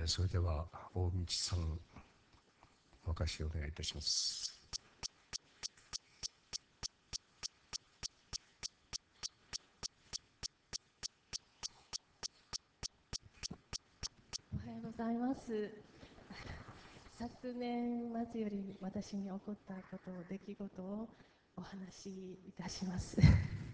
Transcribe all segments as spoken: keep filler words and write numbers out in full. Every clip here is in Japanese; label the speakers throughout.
Speaker 1: ー、それでは大道さん、お貸しお願いいたします。
Speaker 2: おはようございます。昨年末より私に起こったこと、出来事をお話しいたします。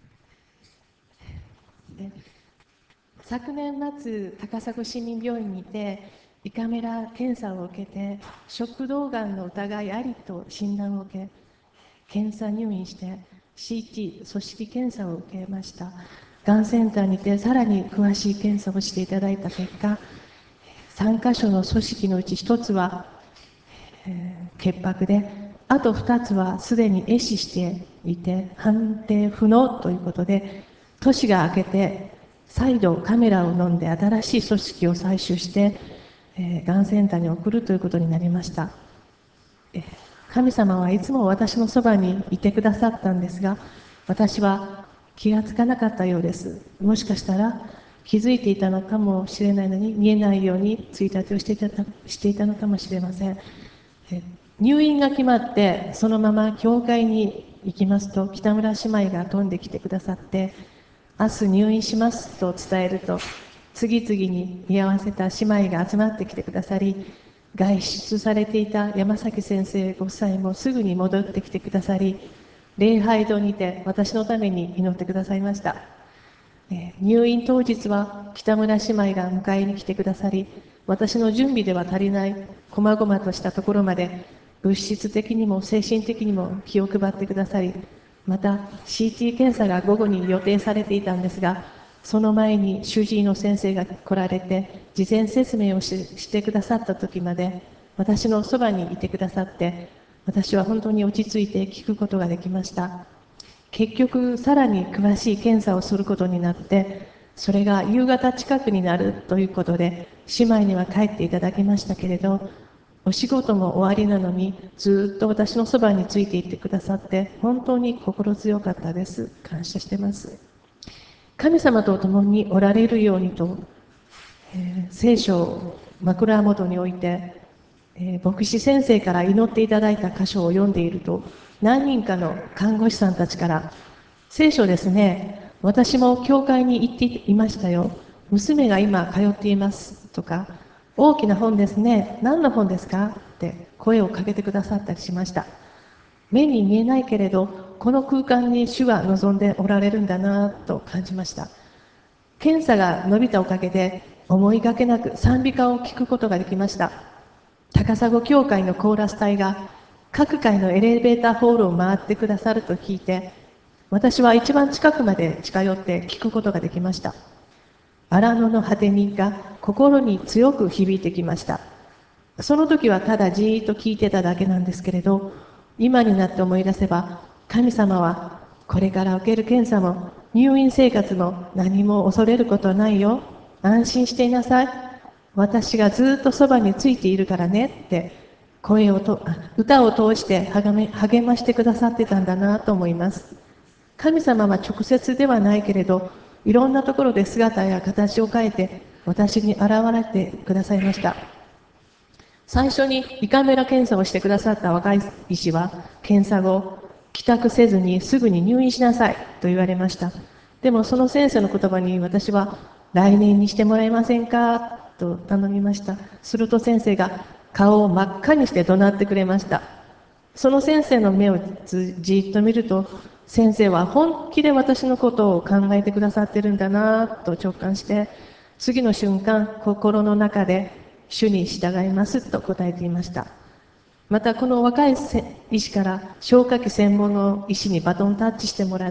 Speaker 2: で昨年末、高砂市民病院にて胃カメラ検査を受けて、食道がんの疑いありと診断を受け、検査入院して シーティー 組織検査を受けました。がんセンターにてさらに詳しい検査をしていただいた結果、さんかしょの組織のうちひとつはえー潔白で、あとふたつはすでに壊死していて判定不能ということで、年が明けて再度カメラを飲んで新しい組織を採取して、えー、がんセンターに送るということになりました。えー神様はいつも私のそばにいてくださったんですが、私は気がつかなかったようです。もしかしたら気づいていたのかもしれないのに見えないようについたてをしていたしていたのかもしれません。入院が決まってそのまま教会に行きますと、北村姉妹が飛んできてくださって、明日入院しますと伝えると、次々に居合わせた姉妹が集まってきてくださり、外出されていた山崎先生ご夫妻もすぐに戻ってきてくださり、礼拝堂にて私のために祈ってくださいました。入院当日は北村姉妹が迎えに来てくださり、私の準備では足りない細々としたところまで物質的にも精神的にも気を配ってくださり、また シーティー 検査が午後に予定されていたんですが、その前に主治医の先生が来られて事前説明を し, してくださった時まで私のそばにいてくださって、私は本当に落ち着いて聞くことができました。結局さらに詳しい検査をすることになって、それが夕方近くになるということで姉妹には帰っていただきましたけれど、お仕事も終わりなのにずっと私のそばについていってくださって本当に心強かったです。感謝してます。神様と共におられるようにと、えー聖書を枕元に置いて、えー牧師先生から祈っていただいた箇所を読んでいると、何人かの看護師さんたちから、聖書ですね、私も教会に行っていましたよ、娘が今通っていますとか、大きな本ですね、何の本ですかって声をかけてくださったりしました。目に見えないけれどこの空間に主が望んでおられるんだなと感じました。検査が伸びたおかげで思いがけなく賛美歌を聴くことができました。高砂教会のコーラス隊が各階のエレベーターホールを回ってくださると聞いて、私は一番近くまで近寄って聞くことができました。荒野の果てにが心に強く響いてきました。その時はただじーっと聞いてただけなんですけれど、今になって思い出せば、神様はこれから受ける検査も入院生活も何も恐れることはないよ、安心していなさい、私がずっとそばについているからねって声をと歌を通して励め励ましてくださってたんだなと思います。神様は直接ではないけれど、いろんなところで姿や形を変えて私に現れてくださいました。最初に胃カメラ検査をしてくださった若い医師は、検査後帰宅せずにすぐに入院しなさいと言われました。でもその先生の言葉に私は、来年にしてもらえませんかと頼みました。すると先生が顔を真っ赤にして怒鳴ってくれました。その先生の目をじっと見ると、先生は本気で私のことを考えてくださってるんだなと直感して、次の瞬間心の中で主に従いますと答えていました。またこの若い医師から消化器専門の医師にバトンタッチしてもらって、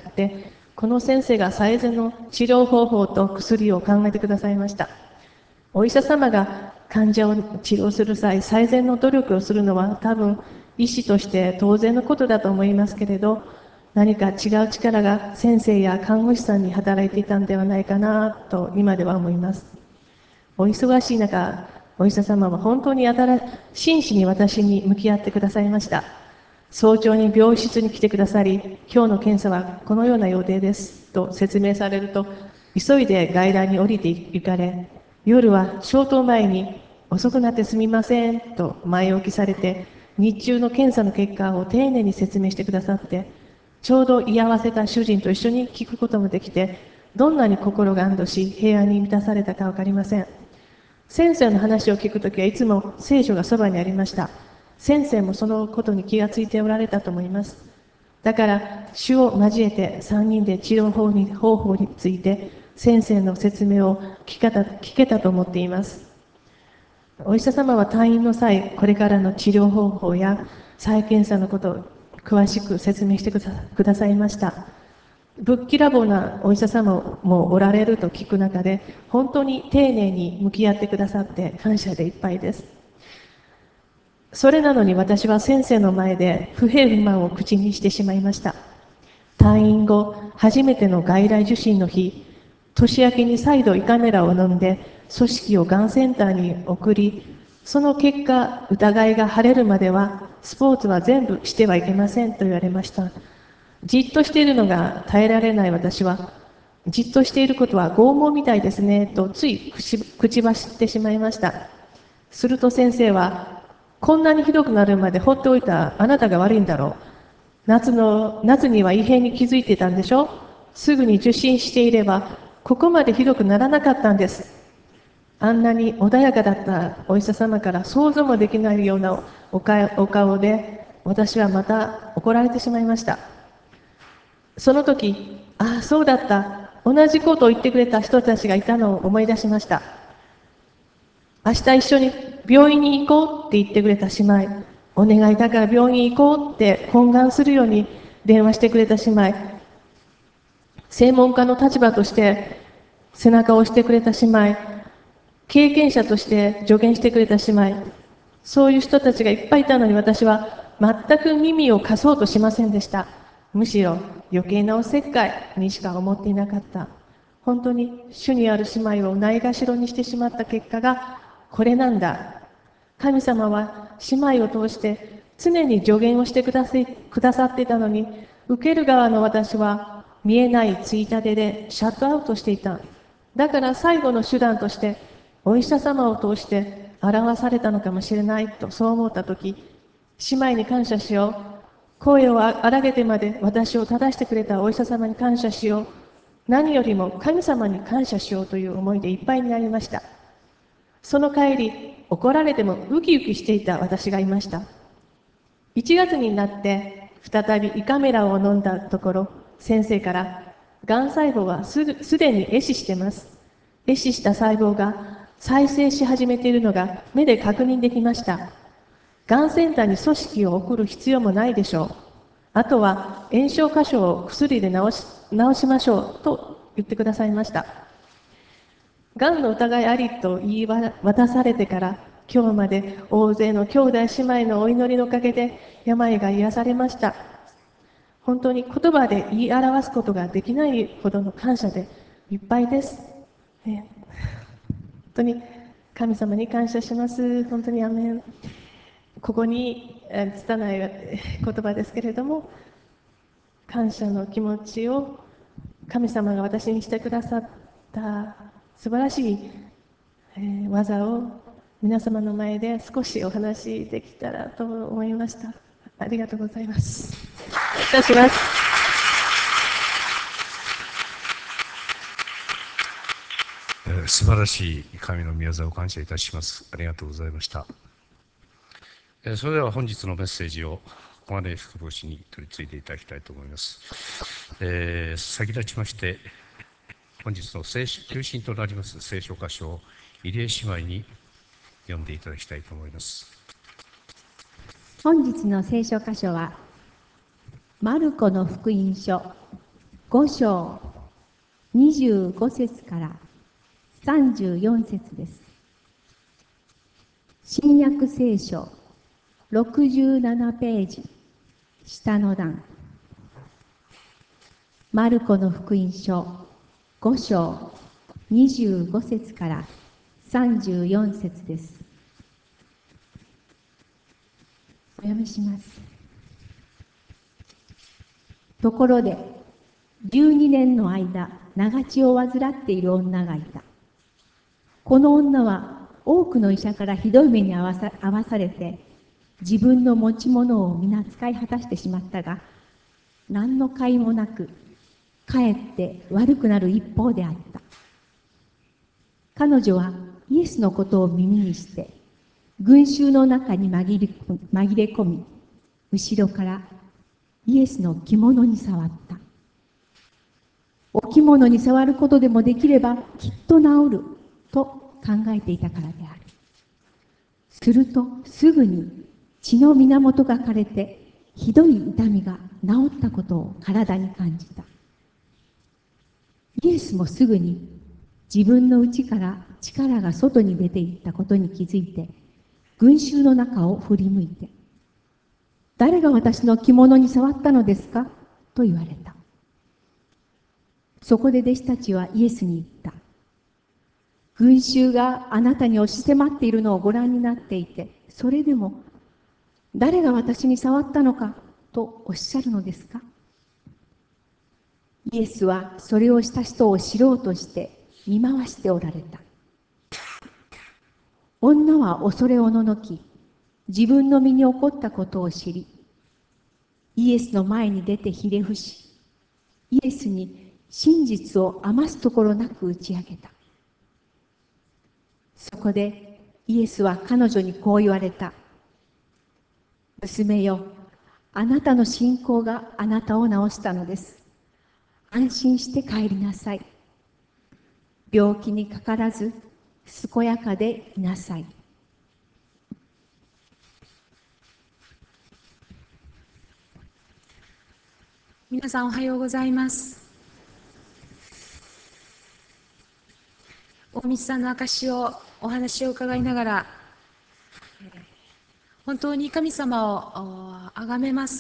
Speaker 2: この先生が最善の治療方法と薬を考えてくださいました。お医者様が患者を治療する際、最善の努力をするのは多分医師として当然のことだと思いますけれど、何か違う力が先生や看護師さんに働いていたんではないかなと今では思います。お忙しい中、お医者様は本当に新真摯に私に向き合ってくださいました。早朝に病室に来てくださり、今日の検査はこのような予定ですと説明されると、急いで外来に降りて行かれ、夜は消灯前に遅くなってすみませんと前置きされて、日中の検査の結果を丁寧に説明してくださって、ちょうど居合わせた主人と一緒に聞くこともできて、どんなに心が安堵し平安に満たされたか分かりません。先生の話を聞くときはいつも聖書がそばにありました。先生もそのことに気がついておられたと思います。だから主を交えてさんにんで治療法に方法について先生の説明を聞けた、聞けたと思っています。お医者様は退院の際、これからの治療方法や再検査のことを詳しく説明してくだくださいました。ぶっきらぼうなお医者様もおられると聞く中で、本当に丁寧に向き合ってくださって感謝でいっぱいです。それなのに私は先生の前で不平不満を口にしてしまいました。退院後、初めての外来受診の日、年明けに再度胃カメラを飲んで、組織をがんセンターに送り、その結果、疑いが晴れるまでは、スポーツは全部してはいけませんと言われました。じっとしているのが耐えられない私は、じっとしていることは拷問みたいですね、とつい口口走ってしまいました。すると先生は、こんなにひどくなるまで放っておいたあなたが悪いんだろう。夏の、夏には異変に気づいていたんでしょ。すぐに受診していれば、ここまでひどくならなかったんです。あんなに穏やかだったお医者様から想像もできないようなおかお顔で、私はまた怒られてしまいました。その時、ああ、そうだった。同じことを言ってくれた人たちがいたのを思い出しました。明日一緒に病院に行こうって言ってくれた姉妹、お願いだから病院に行こうって懇願するように電話してくれた姉妹、専門家の立場として背中を押してくれた姉妹、経験者として助言してくれた姉妹、そういう人たちがいっぱいいたのに私は全く耳を貸そうとしませんでした。むしろ余計なおせっかいにしか思っていなかった。本当に主にある姉妹をないがしろにしてしまった結果がこれなんだ。神様は姉妹を通して常に助言をしてくださくださっていたのに、受ける側の私は見えないついたてでシャットアウトしていた。だから最後の手段としてお医者様を通して表されたのかもしれないとそう思ったとき、姉妹に感謝しよう。声を荒げてまで私を正してくれたお医者様に感謝しよう。何よりも神様に感謝しようという思いでいっぱいになりました。その帰り、怒られてもウキウキしていた私がいました。いちがつになって再び胃カメラを飲んだところ、先生から、がん細胞はすぐすでに壊死しています。壊死した細胞が再生し始めているのが目で確認できました。がんセンターに組織を送る必要もないでしょう。あとは炎症箇所を薬で治し、治しましょうと言ってくださいました。がんの疑いありと言い渡されてから今日まで大勢の兄弟姉妹のお祈りのおかげで病が癒されました。本当に言葉で言い表すことができないほどの感謝でいっぱいです。ね、本当に神様に感謝します。本当にアメン。ここに拙い言葉ですけれども、感謝の気持ちを神様が私にしてくださった素晴らしい、えー技を皆様の前で少しお話しできたらと思いました。ありがとうございます。いたします。
Speaker 1: えー素晴らしい神の御業を感謝いたします。ありがとうございました。えーそれでは本日のメッセージを小金井副牧師に取り次いでいただきたいと思います。えー先立ちまして本日の聖書中心となります聖書箇所を入江姉妹に読んでいただきたいと思います。
Speaker 3: 本日の聖書箇所はマルコの福音書ご章にじゅうご節からさんじゅうよん節です。新約聖書ろくじゅうななページ下の段、マルコの福音書ご章にじゅうご節からさんじゅうよん節です。お読みします。ところでじゅうにねんの間長血を患っている女がいた。この女は多くの医者からひどい目に遭わさ遭わされて、自分の持ち物を皆使い果たしてしまったが、何の甲斐もなく、かえって悪くなる一方であった。彼女はイエスのことを耳にして、群衆の中に紛れ紛れ込み、後ろからイエスの着物に触った。お着物に触ることでもできればきっと治ると考えていたからである。するとすぐに血の源が枯れて、ひどい痛みが治ったことを体に感じた。イエスもすぐに自分の内から力が外に出ていったことに気づいて、群衆の中を振り向いて、誰が私の着物に触ったのですかと言われた。そこで弟子たちはイエスに言った。群衆があなたに押し迫っているのをご覧になっていて、それでも誰が私に触ったのかとおっしゃるのですか？イエスはそれをした人を知ろうとして見回しておられた。女は恐れおののき、自分の身に起こったことを知り、イエスの前に出てひれ伏し、イエスに真実を余すところなく打ち明けた。そこでイエスは彼女にこう言われた。娘よ、あなたの信仰があなたを治したのです。安心して帰りなさい。病気にかからず、健やかでいなさい。
Speaker 4: 皆さんおはようございます。大道さんの証をお話を伺いながら、本当に神様を崇めます。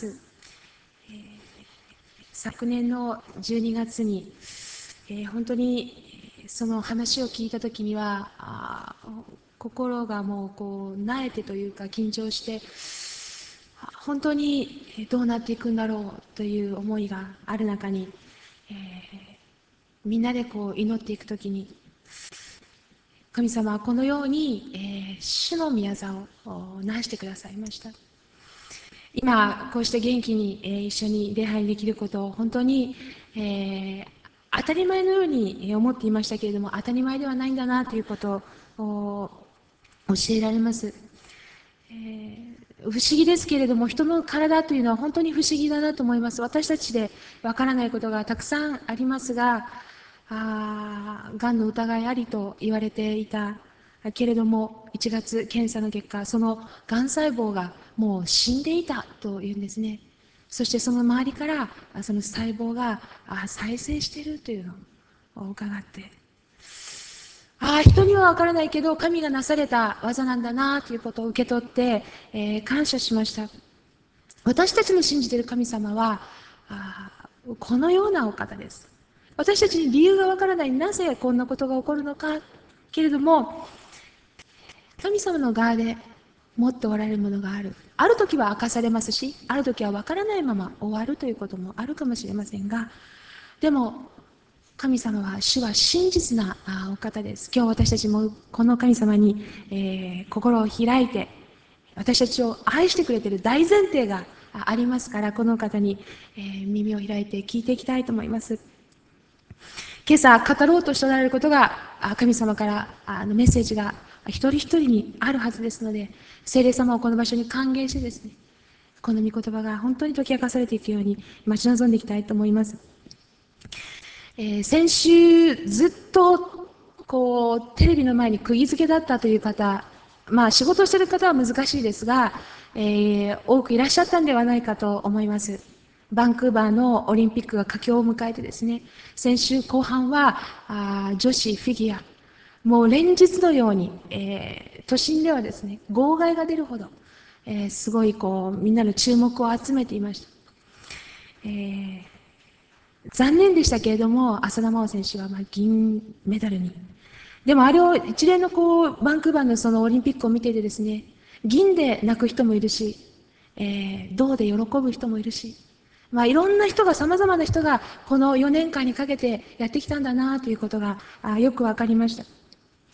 Speaker 4: 昨年のじゅうにがつに、本当にその話を聞いたときには、心がもうこうなえてというか緊張して、本当にどうなっていくんだろうという思いがある中に、えー、みんなでこう祈っていくときに、神様はこのように、えー、主の御業をなしてくださいました。今こうして元気に、えー、一緒に礼拝できることを本当に、えー、当たり前のように思っていましたけれども、当たり前ではないんだなということを教えられます。えー不思議ですけれども、人の体というのは本当に不思議だなと思います。私たちでわからないことがたくさんありますが、あがんの疑いありと言われていたけれども、いちがつ検査の結果、そのがん細胞がもう死んでいたというんですね。そしてその周りからその細胞が再生しているというのを伺って、ああ、人には分からないけど、神がなされた技なんだなということを受け取って、えー、感謝しました。私たちの信じている神様は、あこのようなお方です。私たちに理由が分からない、なぜこんなことが起こるのか、けれども、神様の側で持っておられるものがある。ある時は明かされますし、ある時は分からないまま終わるということもあるかもしれませんが、でも、神様は、主は真実なお方です。今日私たちもこの神様に、えー、心を開いて、私たちを愛してくれている大前提がありますから、この方に、えー、耳を開いて聞いていきたいと思います。今朝語ろうとしておられることが、神様からあのメッセージが一人一人にあるはずですので、聖霊様をこの場所に歓迎してですね、この御言葉が本当に解き明かされていくように待ち望んでいきたいと思います。えー、先週ずっとこうテレビの前に釘付けだったという方、まあ、仕事をしている方は難しいですが、えー、多くいらっしゃったんではないかと思います。バンクーバーのオリンピックが佳境を迎えてですね、先週後半はあ女子フィギュア、もう連日のように、えー、都心ではですね号外が出るほど、えー、すごいこうみんなの注目を集めていました。えー残念でしたけれども、浅田真央選手はまあ銀メダルに。でもあれを一連のこうバンクーバーのそのオリンピックを見ていてですね、銀で泣く人もいるし、えー、銅で喜ぶ人もいるし、まあ、いろんな人が、さまざまな人がこのよねんかんにかけてやってきたんだなということがあよくわかりました。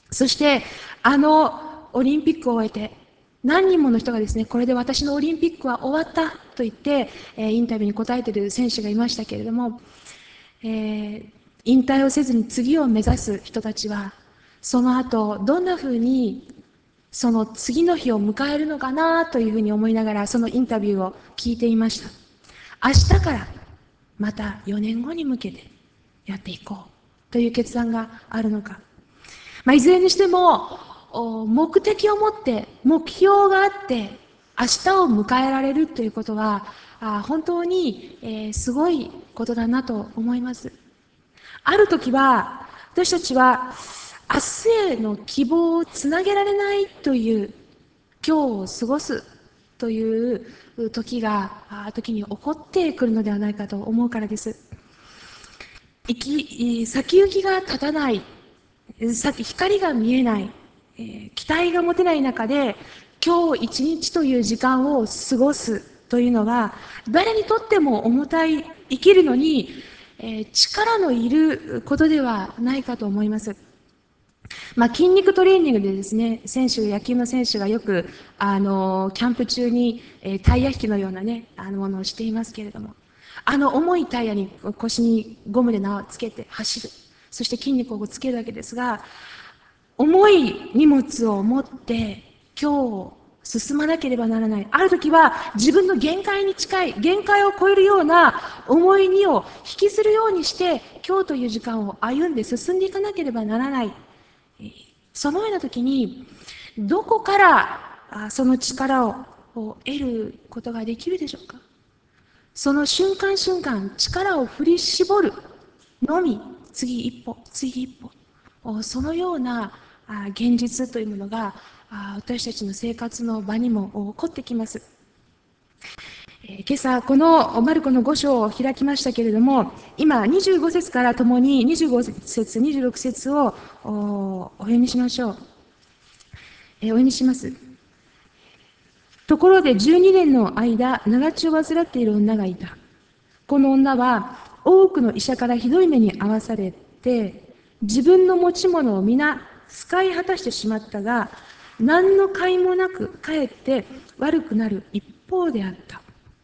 Speaker 4: そしてあのオリンピックを終えて何人もの人がですね、これで私のオリンピックは終わったと言って、えーインタビューに答えている選手がいましたけれども、えー引退をせずに次を目指す人たちは、その後どんなふうにその次の日を迎えるのかなというふうに思いながら、そのインタビューを聞いていました。明日からまたよねんごに向けてやっていこうという決断があるのか、まあ、いずれにしてもお目的を持って目標があって明日を迎えられるということは、あ本当に、えーすごいことだなと思います。ある時は私たちは明日への希望をつなげられないという今日を過ごすという時があ時に起こってくるのではないかと思うからです。生き先行きが立たない、先光が見えない、えー期待が持てない中で今日一日という時間を過ごすというのは誰にとっても重たい、生きるのに、えー力のいることではないかと思います。まあ、筋肉トレーニングでですね、選手、野球の選手がよく、あの、キャンプ中に、えータイヤ引きのようなね、あのものをしていますけれども、あの重いタイヤに腰にゴムで縄をつけて走る。そして筋肉をつけるわけですが、重い荷物を持って今日進まなければならない。ある時は自分の限界に近い、限界を超えるような重い荷を引きずるようにして今日という時間を歩んで進んでいかなければならない。そのような時にどこからあその力をを得ることができるでしょうか。その瞬間瞬間力を振り絞るのみ、次一歩次一歩、おそのようなあ現実というものがあ私たちの生活の場にも起こってきます。えー今朝このマルコのご章を開きましたけれども、今にじゅうご節からともににじゅうご節にじゅうろく節をおお読みしましょう。えーお読みします。ところでじゅうにねんの間長血を患っている女がいた。この女は多くの医者からひどい目に遭わされて、自分の持ち物を皆使い果たしてしまったが、何の甲斐もなくかえって悪くなる一方であった。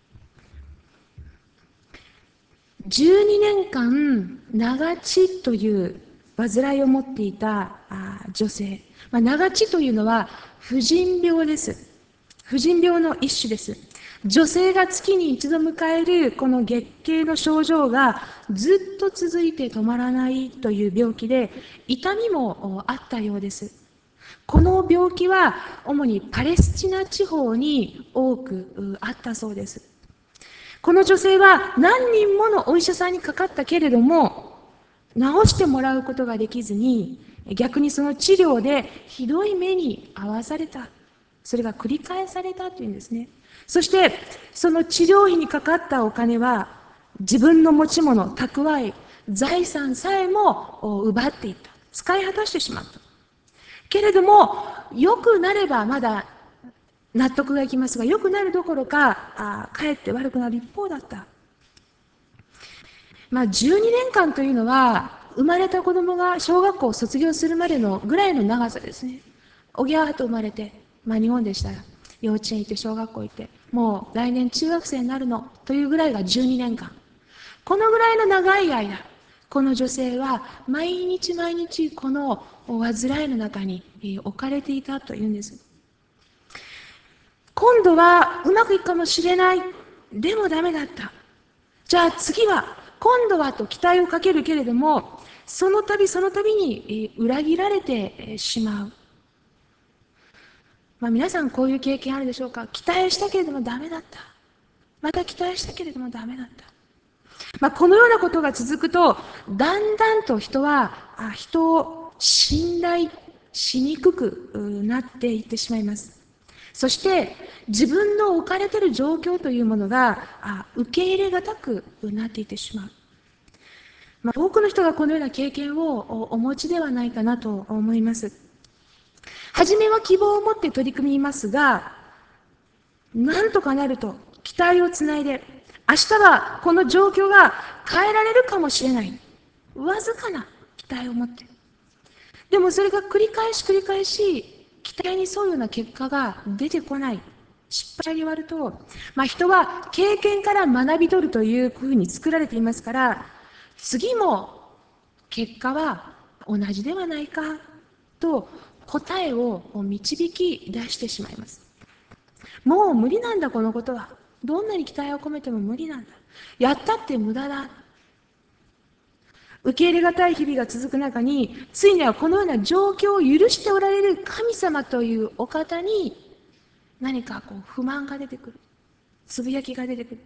Speaker 4: じゅうにねんかん長血という患いを持っていたあ女性、まあ、長血というのは婦人病です。婦人病の一種です。女性が月に一度迎えるこの月経の症状がずっと続いて止まらないという病気で、痛みもあったようです。この病気は主にパレスチナ地方に多くあったそうです。この女性は何人ものお医者さんにかかったけれども治してもらうことができずに、逆にその治療でひどい目に遭わされた。それが繰り返されたというんですね。そしてその治療費にかかったお金は自分の持ち物、蓄え、財産さえも奪っていった。使い果たしてしまった。けれども良くなればまだ納得がいきますが、良くなるどころかあかえって悪くなる一方だった。まあ、じゅうにねんかんというのは生まれた子供が小学校を卒業するまでのぐらいの長さですね。おぎゃーと生まれて、まあ、日本でしたら幼稚園行って小学校行ってもう来年中学生になるのというぐらいがじゅうにねんかん。このぐらいの長い間この女性は毎日毎日この患いの中に置かれていたというんです。今度はうまくいくかもしれない。でもダメだった。じゃあ次は、今度はと期待をかけるけれども、その度その度に裏切られてしまう。まあ、皆さんこういう経験あるでしょうか。期待したけれどもダメだった。また期待したけれどもダメだった。まあ、このようなことが続くと、だんだんと人は人を信頼しにくくなっていってしまいます。そして自分の置かれている状況というものが受け入れがたくなっていってしまう。まあ、多くの人がこのような経験をお持ちではないかなと思います。初めは希望を持って取り組みますが、なんとかなると期待をつないで、明日はこの状況が変えられるかもしれない。わずかな期待を持って。 でもそれが繰り返し繰り返し期待に沿うような結果が出てこない。失敗に終わると、まあ、人は経験から学び取るというふうに作られていますから、次も結果は同じではないかと答えを導き出してしまいます。もう無理なんだこのことは。どんなに期待を込めても無理なんだ。やったって無駄だ。受け入れがたい日々が続く中に、ついにはこのような状況を許しておられる神様というお方に何かこう不満が出てくる。つぶやきが出てくる。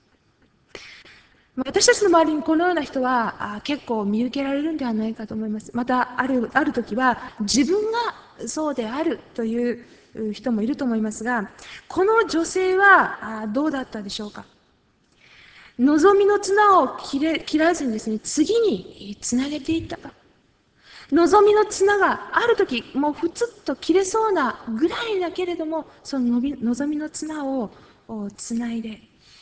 Speaker 4: 私たちの周りにこのような人はあ結構見受けられるんではないかと思います。またある、ある時は自分がそうであるという人もいると思いますが、この女性はあどうだったでしょうか。望みの綱を切れ切らずにですね、次につなげていったか。望みの綱がある時もうふつっと切れそうなぐらいだけれども、その望みの綱をつないで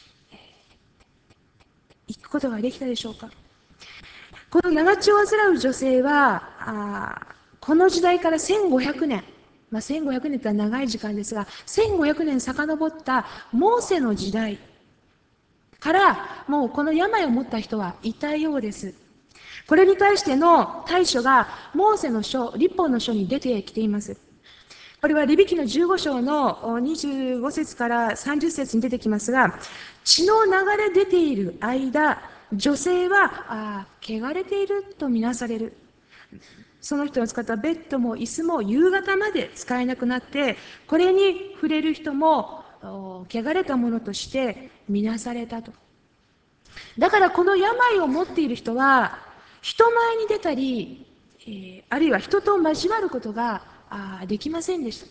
Speaker 4: いくことができたでしょうか。この長血を患う女性はあこの時代からせんごひゃくねん、まあ、せんごひゃくねんとは長い時間ですが、せんごひゃくねん遡ったモーセの時代からもうこの病を持った人はいたようです。これに対しての対処がモーセの書、律法の書に出てきています。これはレビ記のじゅうご章のにじゅうご節からさんじゅっ節に出てきますが、血の流れ出ている間、女性はあ汚れているとみなされる。その人の使ったベッドも椅子も夕方まで使えなくなって、これに触れる人も汚れたものとして見なされたと。だからこの病を持っている人は人前に出たり、えー、あるいは人と交わることがあできませんでした。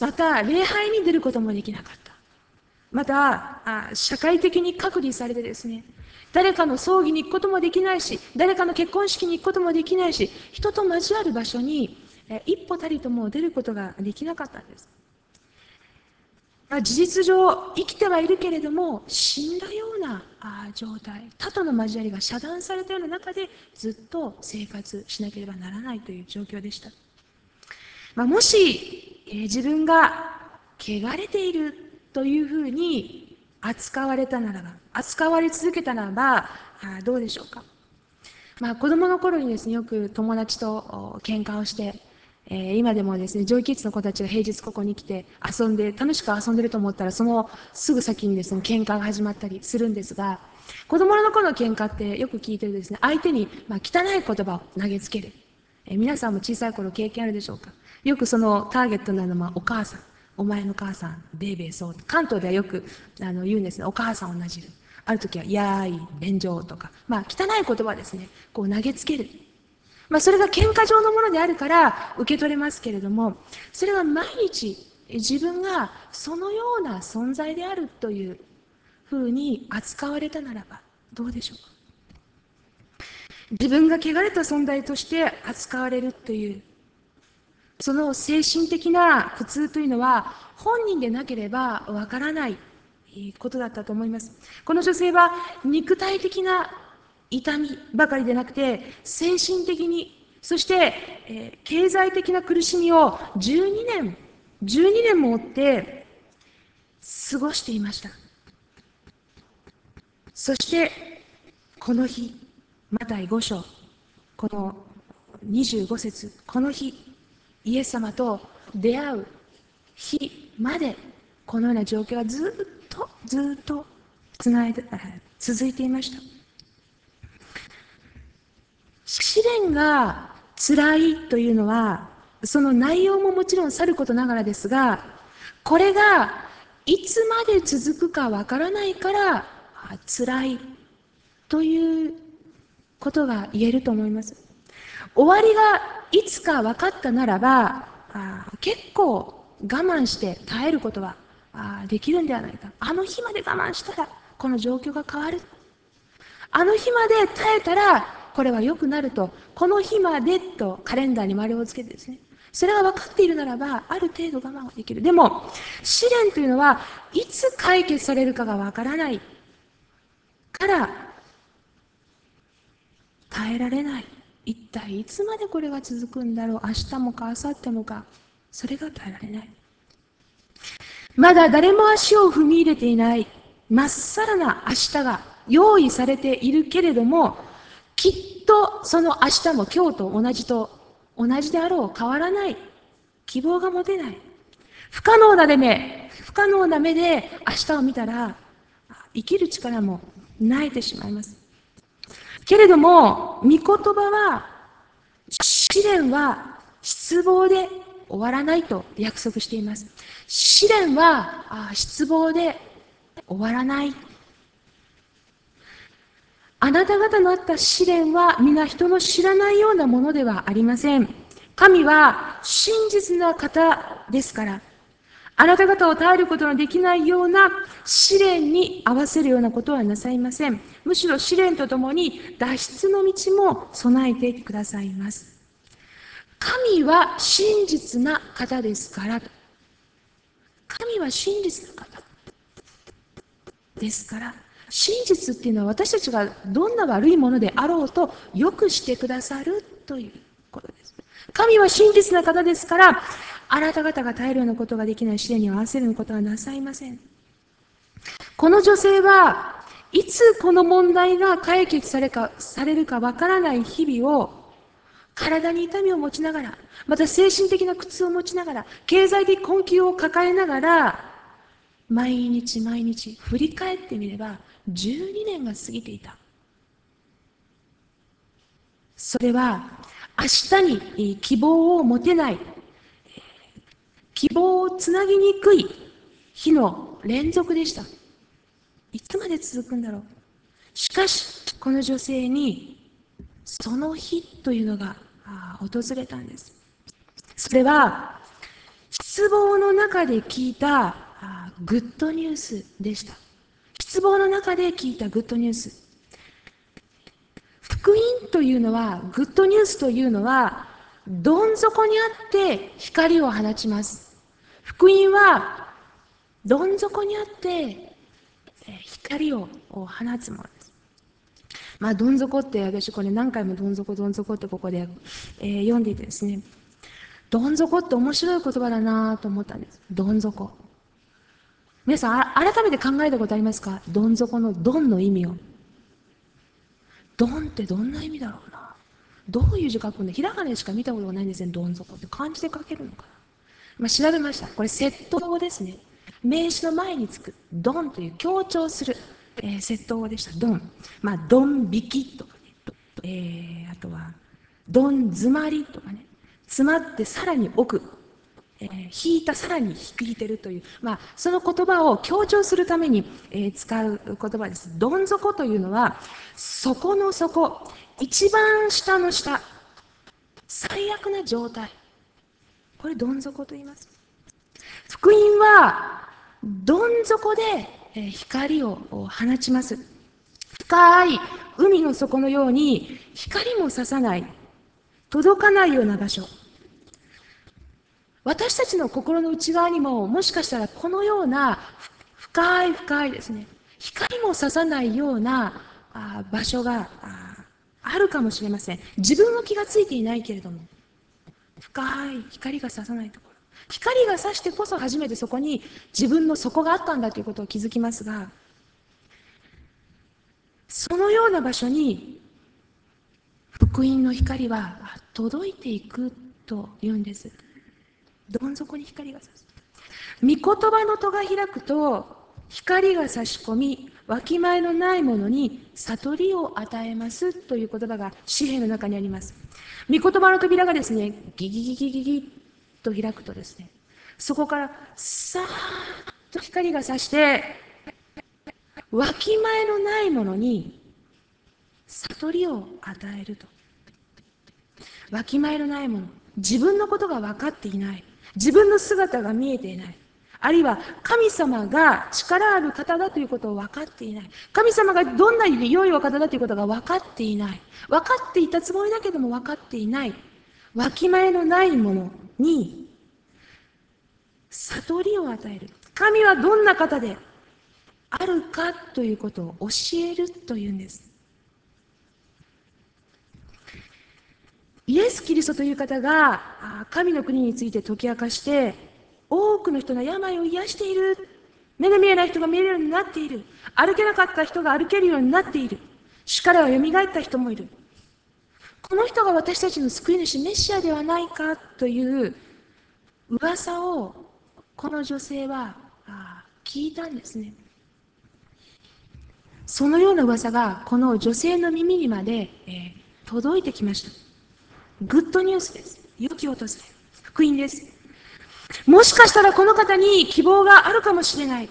Speaker 4: また礼拝に出ることもできなかった。またあ社会的に隔離されてですね、誰かの葬儀に行くこともできないし、誰かの結婚式に行くこともできないし、人と交わる場所に一歩たりとも出ることができなかったんです。まあ、事実上生きてはいるけれども死んだような状態、他との交わりが遮断されたような中でずっと生活しなければならないという状況でした。まあ、もし、えー、自分が汚れているというふうに扱われたならば、扱われ続けたならばあどうでしょうか。まあ、子供の頃にですね、よく友達と喧嘩をして、えー、今でもですね、ジョイキッズの子たちが平日ここに来て遊んで、楽しく遊んでると思ったら、そのすぐ先にですね、喧嘩が始まったりするんですが、子供の頃の喧嘩ってよく聞いてるとですね、相手にまあ汚い言葉を投げつける。えー、皆さんも小さい頃経験あるでしょうか。よくそのターゲットなのはお母さん。お前の母さん、ベイベーそう。関東ではよくあの言うんですね、お母さんをなじる。ある時は、やーい、便所とか、まあ、汚い言葉ですね、こう投げつける。まあ、それが喧嘩上のものであるから受け取れますけれども、それは毎日自分がそのような存在であるというふうに扱われたならば、どうでしょうか。自分が汚れた存在として扱われるという、その精神的な苦痛というのは、本人でなければわからないことだったと思います。この女性は肉体的な痛みばかりでなくて、精神的に、そして、えー、経済的な苦しみをじゅうにねん、じゅうにねんも追って過ごしていました。そして、この日、マタイご章、このにじゅうご節、この日、イエス様と出会う日まで、このような状況がずっとずっとつないで続いていました。試練が辛いというのは、その内容ももちろんさることながらですが、これがいつまで続くかわからないから辛いということが言えると思います。終わりがいつか分かったならば、あ結構我慢して耐えることはあできるんではないか。あの日まで我慢したらこの状況が変わる。あの日まで耐えたらこれは良くなると、この日までとカレンダーに丸をつけてですね、それが分かっているならばある程度我慢ができる。でも試練というのはいつ解決されるかが分からないから耐えられない、 一体いつまでこれが続くんだろう、明日もか明後日もか、それが耐えられない。まだ誰も足を踏み入れていないまっさらな明日が用意されているけれども、きっとその明日も今日と同じと同じであろう、変わらない、希望が持てない、不可能な目不可能な目で明日を見たら生きる力も萎えてしまいます。けれども御言葉は、試練は失望で終わらないと約束しています。試練はあ失望で終わらない。あなた方のあった試練は皆人の知らないようなものではありません。神は真実な方ですから、あなた方を耐えることのできないような試練に合わせるようなことはなさいません。むしろ試練とともに脱出の道も備えてくださいます。神は真実な方ですから、神は真実な方ですから、真実っていうのは私たちがどんな悪いものであろうとよくしてくださるということです。神は真実な方ですから、あなた方が耐えるようなことができない試練に合わせることはなさいません。この女性はいつこの問題が解決されかされるかわからない日々を、体に痛みを持ちながら、また精神的な苦痛を持ちながら、経済的困窮を抱えながら、毎日毎日振り返ってみればじゅうにねんが過ぎていた。それは明日に希望を持てない、希望をつなぎにくい日の連続でした。いつまで続くんだろう。しかしこの女性にその日というのが訪れたんです。それは失望の中で聞いたグッドニュースでした。失望の中で聞いたグッドニュース。福音というのは、グッドニュースというのは、どん底にあって光を放ちます。福音は、どん底にあって光を放つものです。まあ、どん底って私これ何回もどん底どん底ってここで、えー、読んでいてですね、どん底って面白い言葉だなと思ったんです。どん底。皆さん、改めて考えたことありますか？どん底のどんの意味を。どんってどんな意味だろうな。どういう字書くんだ。ひらがなでしか見たことがないんですね。どん底って漢字で書けるのかな。まあ、調べました。これ窃盗語ですね。名詞の前につくドンという強調する、えー、窃盗語でした。ドン。まあ、ドン引きとかね。えー、あとは、ドン詰まりとかね。詰まってさらに奥。えー、引いたさらに引いてるという、まあ、その言葉を強調するために、えー、使う言葉です。どん底というのは底の底、一番下の下、最悪な状態、これどん底と言います。福音はどん底で、えー、光を放ちます。深い海の底のように光も差さない、届かないような場所、私たちの心の内側にももしかしたらこのような深い深いですね、光も差さないようなあ場所が あ, あるかもしれません。自分は気がついていないけれども、深い光が差さないところ、光が差してこそ初めてそこに自分の底があったんだということを気づきますが、そのような場所に福音の光は届いていくというんです。どん底に光が差す。御言葉の戸が開くと光が差し込み、わきまえのないものに悟りを与えますという言葉が詩篇の中にあります。御言葉の扉がですね、ギギギギギギと開くとですね、そこからさーっと光が差して、わきまえのないものに悟りを与えると。わきまえのないもの、自分のことが分かっていない、自分の姿が見えていない、あるいは神様が力ある方だということを分かっていない、神様がどんな良いお方だということが分かっていない、分かっていたつもりだけども分かっていない、わきまえのないものに悟りを与える。神はどんな方であるかということを教えるというんです。 イエス・キリストという方が神の国について解き明かして、多くの人が病を癒している、目の見えない人が見えるようになっている、歩けなかった人が歩けるようになっている、死からはよみがえった人もいる、この人が私たちの救い主メシアではないかという噂をこの女性は聞いたんですね。そのような噂がこの女性の耳にまで、えー、届いてきました。グッドニュースです。良き訪れ、福音です。もしかしたらこの方に希望があるかもしれない。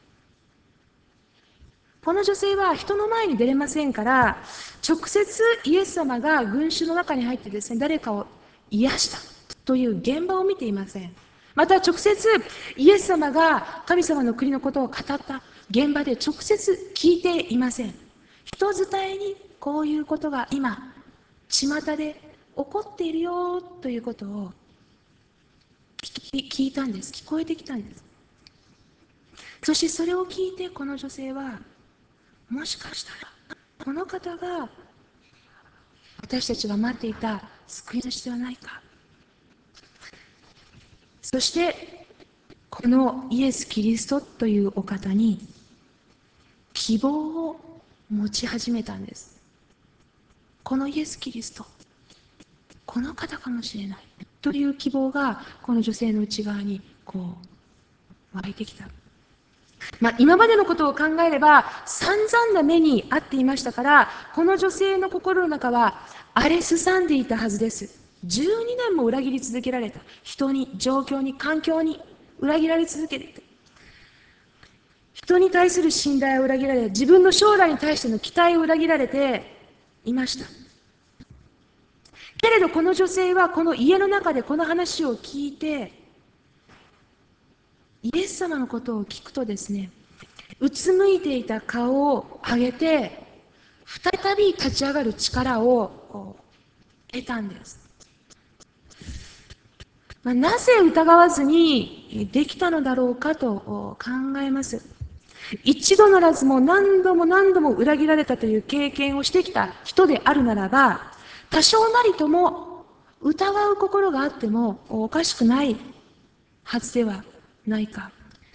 Speaker 4: この女性は人の前に出れませんから、直接イエス様が群衆の中に入ってですね、誰かを癒したという現場を見ていません。また直接イエス様が神様の国のことを語った現場で直接聞いていません。人伝えにこういうことが今巷で起こっているよということを聞いたんです。聞こえてきたんです。そしてそれを聞いてこの女性は、もしかしたらこの方が私たちが待っていた救い主ではないか。そしてこのイエス・キリストというお方に希望を持ち始めたんです。このイエス・キリスト、この方かもしれないという希望がこの女性の内側にこう湧いてきた。まあ、今までのことを考えれば散々な目に遭っていましたから、この女性の心の中は荒れすさんでいたはずです。じゅうにねんも裏切り続けられた。人に、状況に、環境に裏切られ続けていた。人に対する信頼を裏切られ、自分の将来に対しての期待を裏切られていました。けれどこの女性はこの家の中でこの話を聞いて、イエス様のことを聞くとですね、うつむいていた顔を上げて再び立ち上がる力を得たんです。まあ、なぜ疑わずにできたのだろうかと考えます。一度ならずも何度も何度も裏切られたという経験をしてきた人であるならば、多少なりとも疑う心があってもおかしくないはずではないか。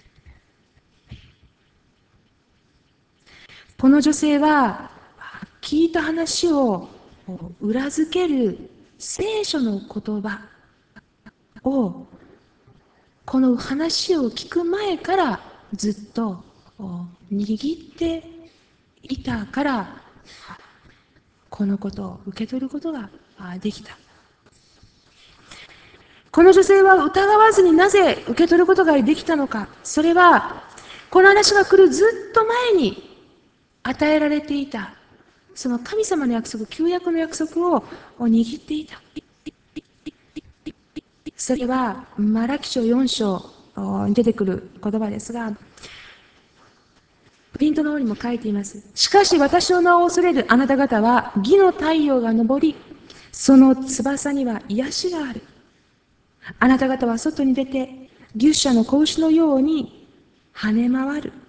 Speaker 4: この女性は聞いた話を裏付ける聖書の言葉をこの話を聞く前からずっと握っていたから、このことを受け取ることができた。この女性は疑わずになぜ受け取ることができたのか。それはこの話が来るずっと前に与えられていたその神様の約束、旧約の約束を握っていた。それはマラキ書よん章に出てくる言葉ですが、プリントの方にも書いています。しかし私の名を恐れるあなた方は義の太陽が昇り、その翼には癒しがある。あなた方は外に出て牛舎の子牛のように跳ね回る。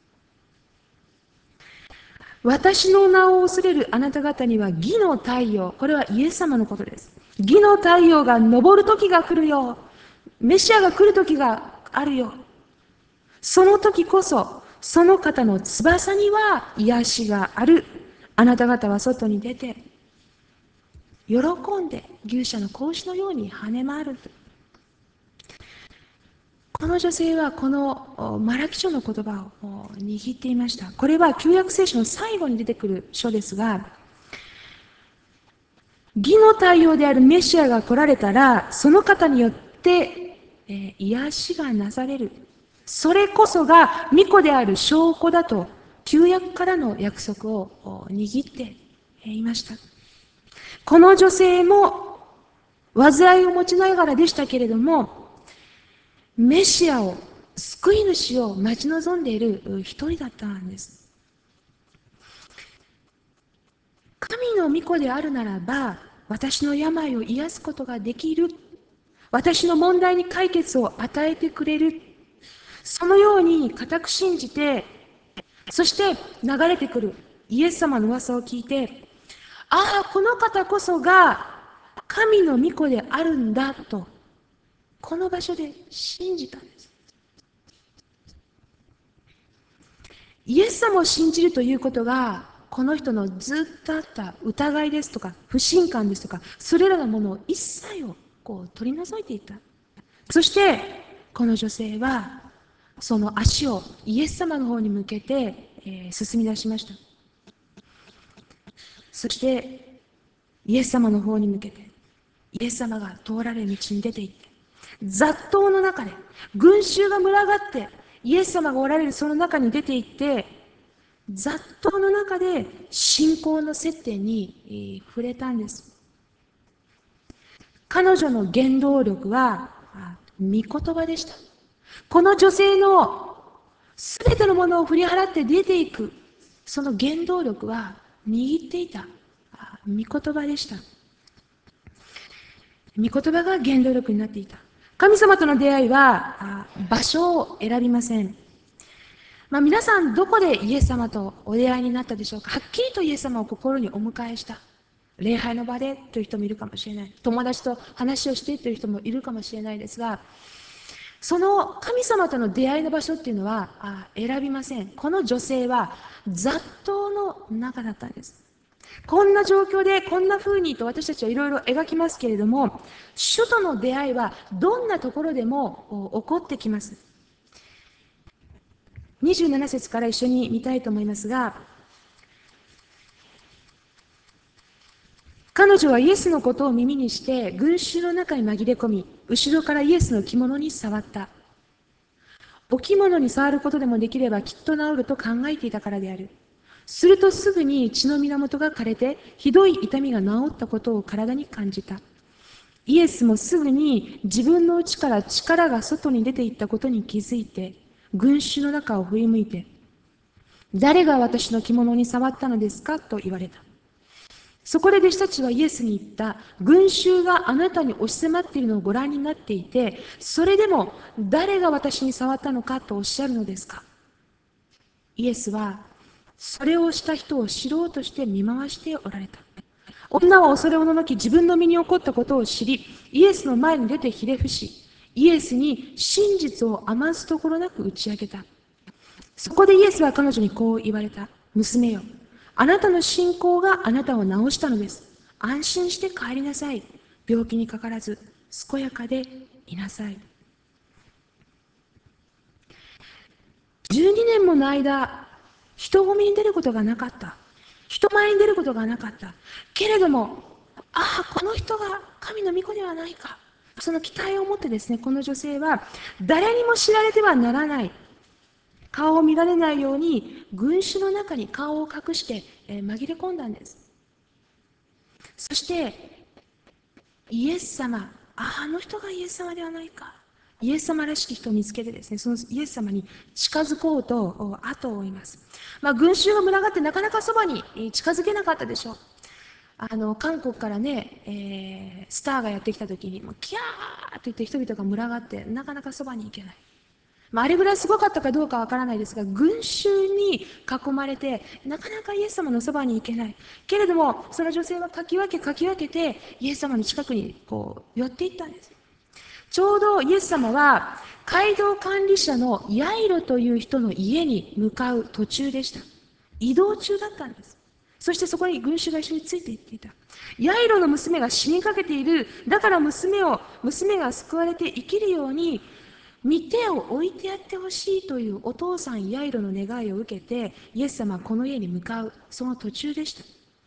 Speaker 4: 私の名を恐れるあなた方には義の太陽、これはイエス様のことです。義の太陽が昇る時が来るよ。メシアが来る時があるよ。その時こそ、その方の翼には癒しがある。あなた方は外に出て、喜んで牛舎の子牛のように跳ね回る。この女性はこのマラキ書の言葉を握っていました。これは旧約聖書の最後に出てくる書ですが、義の太陽であるメシアが来られたら、その方によって、えー、癒しがなされる。それこそが御子である証拠だと、旧約からの約束を握っていました。この女性も災いを持ちながらでしたけれども、メシアを、救い主を待ち望んでいる一人だったんです。神の御子であるならば、私の病を癒すことができる。私の問題に解決を与えてくれる。そのように固く信じて、そして流れてくるイエス様の噂を聞いて、ああ、この方こそが神の御子であるんだと、この場所で信じたんです。イエス様を信じるということが、この人のずっとあった疑いですとか、不信感ですとか、それらのものを一切をこう取り除いていった。そして、この女性は、その足をイエス様の方に向けて、えー進み出しました。そして、イエス様の方に向けて、イエス様が通られる道に出て行って、雑踏の中で、群衆が群がって、イエス様がおられるその中に出て行って、雑踏の中で信仰の接点に、えー触れたんです。彼女の原動力は、あ御言葉でした。この女性のすべてのものを振り払って出ていく、その原動力は握っていたあ御言葉でした。御言葉が原動力になっていた。神様との出会いはあ場所を選びません。まあ、皆さんどこでイエス様とお出会いになったでしょうか。はっきりとイエス様を心にお迎えした。礼拝の場でという人もいるかもしれない。友達と話をしてという人もいるかもしれないですが、その神様との出会いの場所っていうのはあ選びません。この女性は雑踏の中だったんです。こんな状況でこんな風にと私たちはいろいろ描きますけれども、主との出会いはどんなところでも起こってきます。にじゅうなな節から一緒に見たいと思いますが、彼女はイエスのことを耳にして群衆の中に紛れ込み、後ろからイエスの着物に触った。お着物に触ることでもできればきっと治ると考えていたからである。するとすぐに血の源が枯れて、ひどい痛みが治ったことを体に感じた。イエスもすぐに自分の内から力が外に出ていったことに気づいて、群衆の中を振り向いて、誰が私の着物に触ったのですかと言われた。そこで弟子たちはイエスに言った。群衆があなたに押し迫っているのをご覧になっていて、それでも誰が私に触ったのかとおっしゃるのですか。イエスはそれをした人を知ろうとして見回しておられた。女は恐れおののき自分の身に起こったことを知り、イエスの前に出てひれ伏し、イエスに真実を余すところなく打ち明けた。そこでイエスは彼女にこう言われた。娘よ、あなたの信仰があなたを治したのです。安心して帰りなさい。病気にかからず健やかでいなさい。じゅうにねんもの間、人混みに出ることがなかった。人前に出ることがなかった。けれども、ああ、この人が神の御子ではないか。その期待を持ってですね、この女性は誰にも知られてはならない。顔を見られないように群衆の中に顔を隠して、えー、紛れ込んだんです。そしてイエス様、ああの人がイエス様ではないか、イエス様らしき人を見つけてですね、そのイエス様に近づこうと後を追います。まあ、群衆が群がってなかなかそばに近づけなかったでしょう。あの韓国からね、えー、スターがやってきた時にもうキャーと言って人々が群がってなかなかそばに行けない。まあ、あれぐらいすごかったかどうかわからないですが、群衆に囲まれてなかなかイエス様のそばに行けない。けれどもその女性はかき分けかき分けてイエス様の近くにこう寄っていったんです。ちょうどイエス様は街道管理者のヤイロという人の家に向かう途中でした。移動中だったんです。そしてそこに群衆が一緒についていっていた。ヤイロの娘が死にかけている。だから娘を娘が救われて生きるように御手を置いてやってほしいというお父さんヤイロの願いを受けて、イエス様はこの家に向かうその途中でした。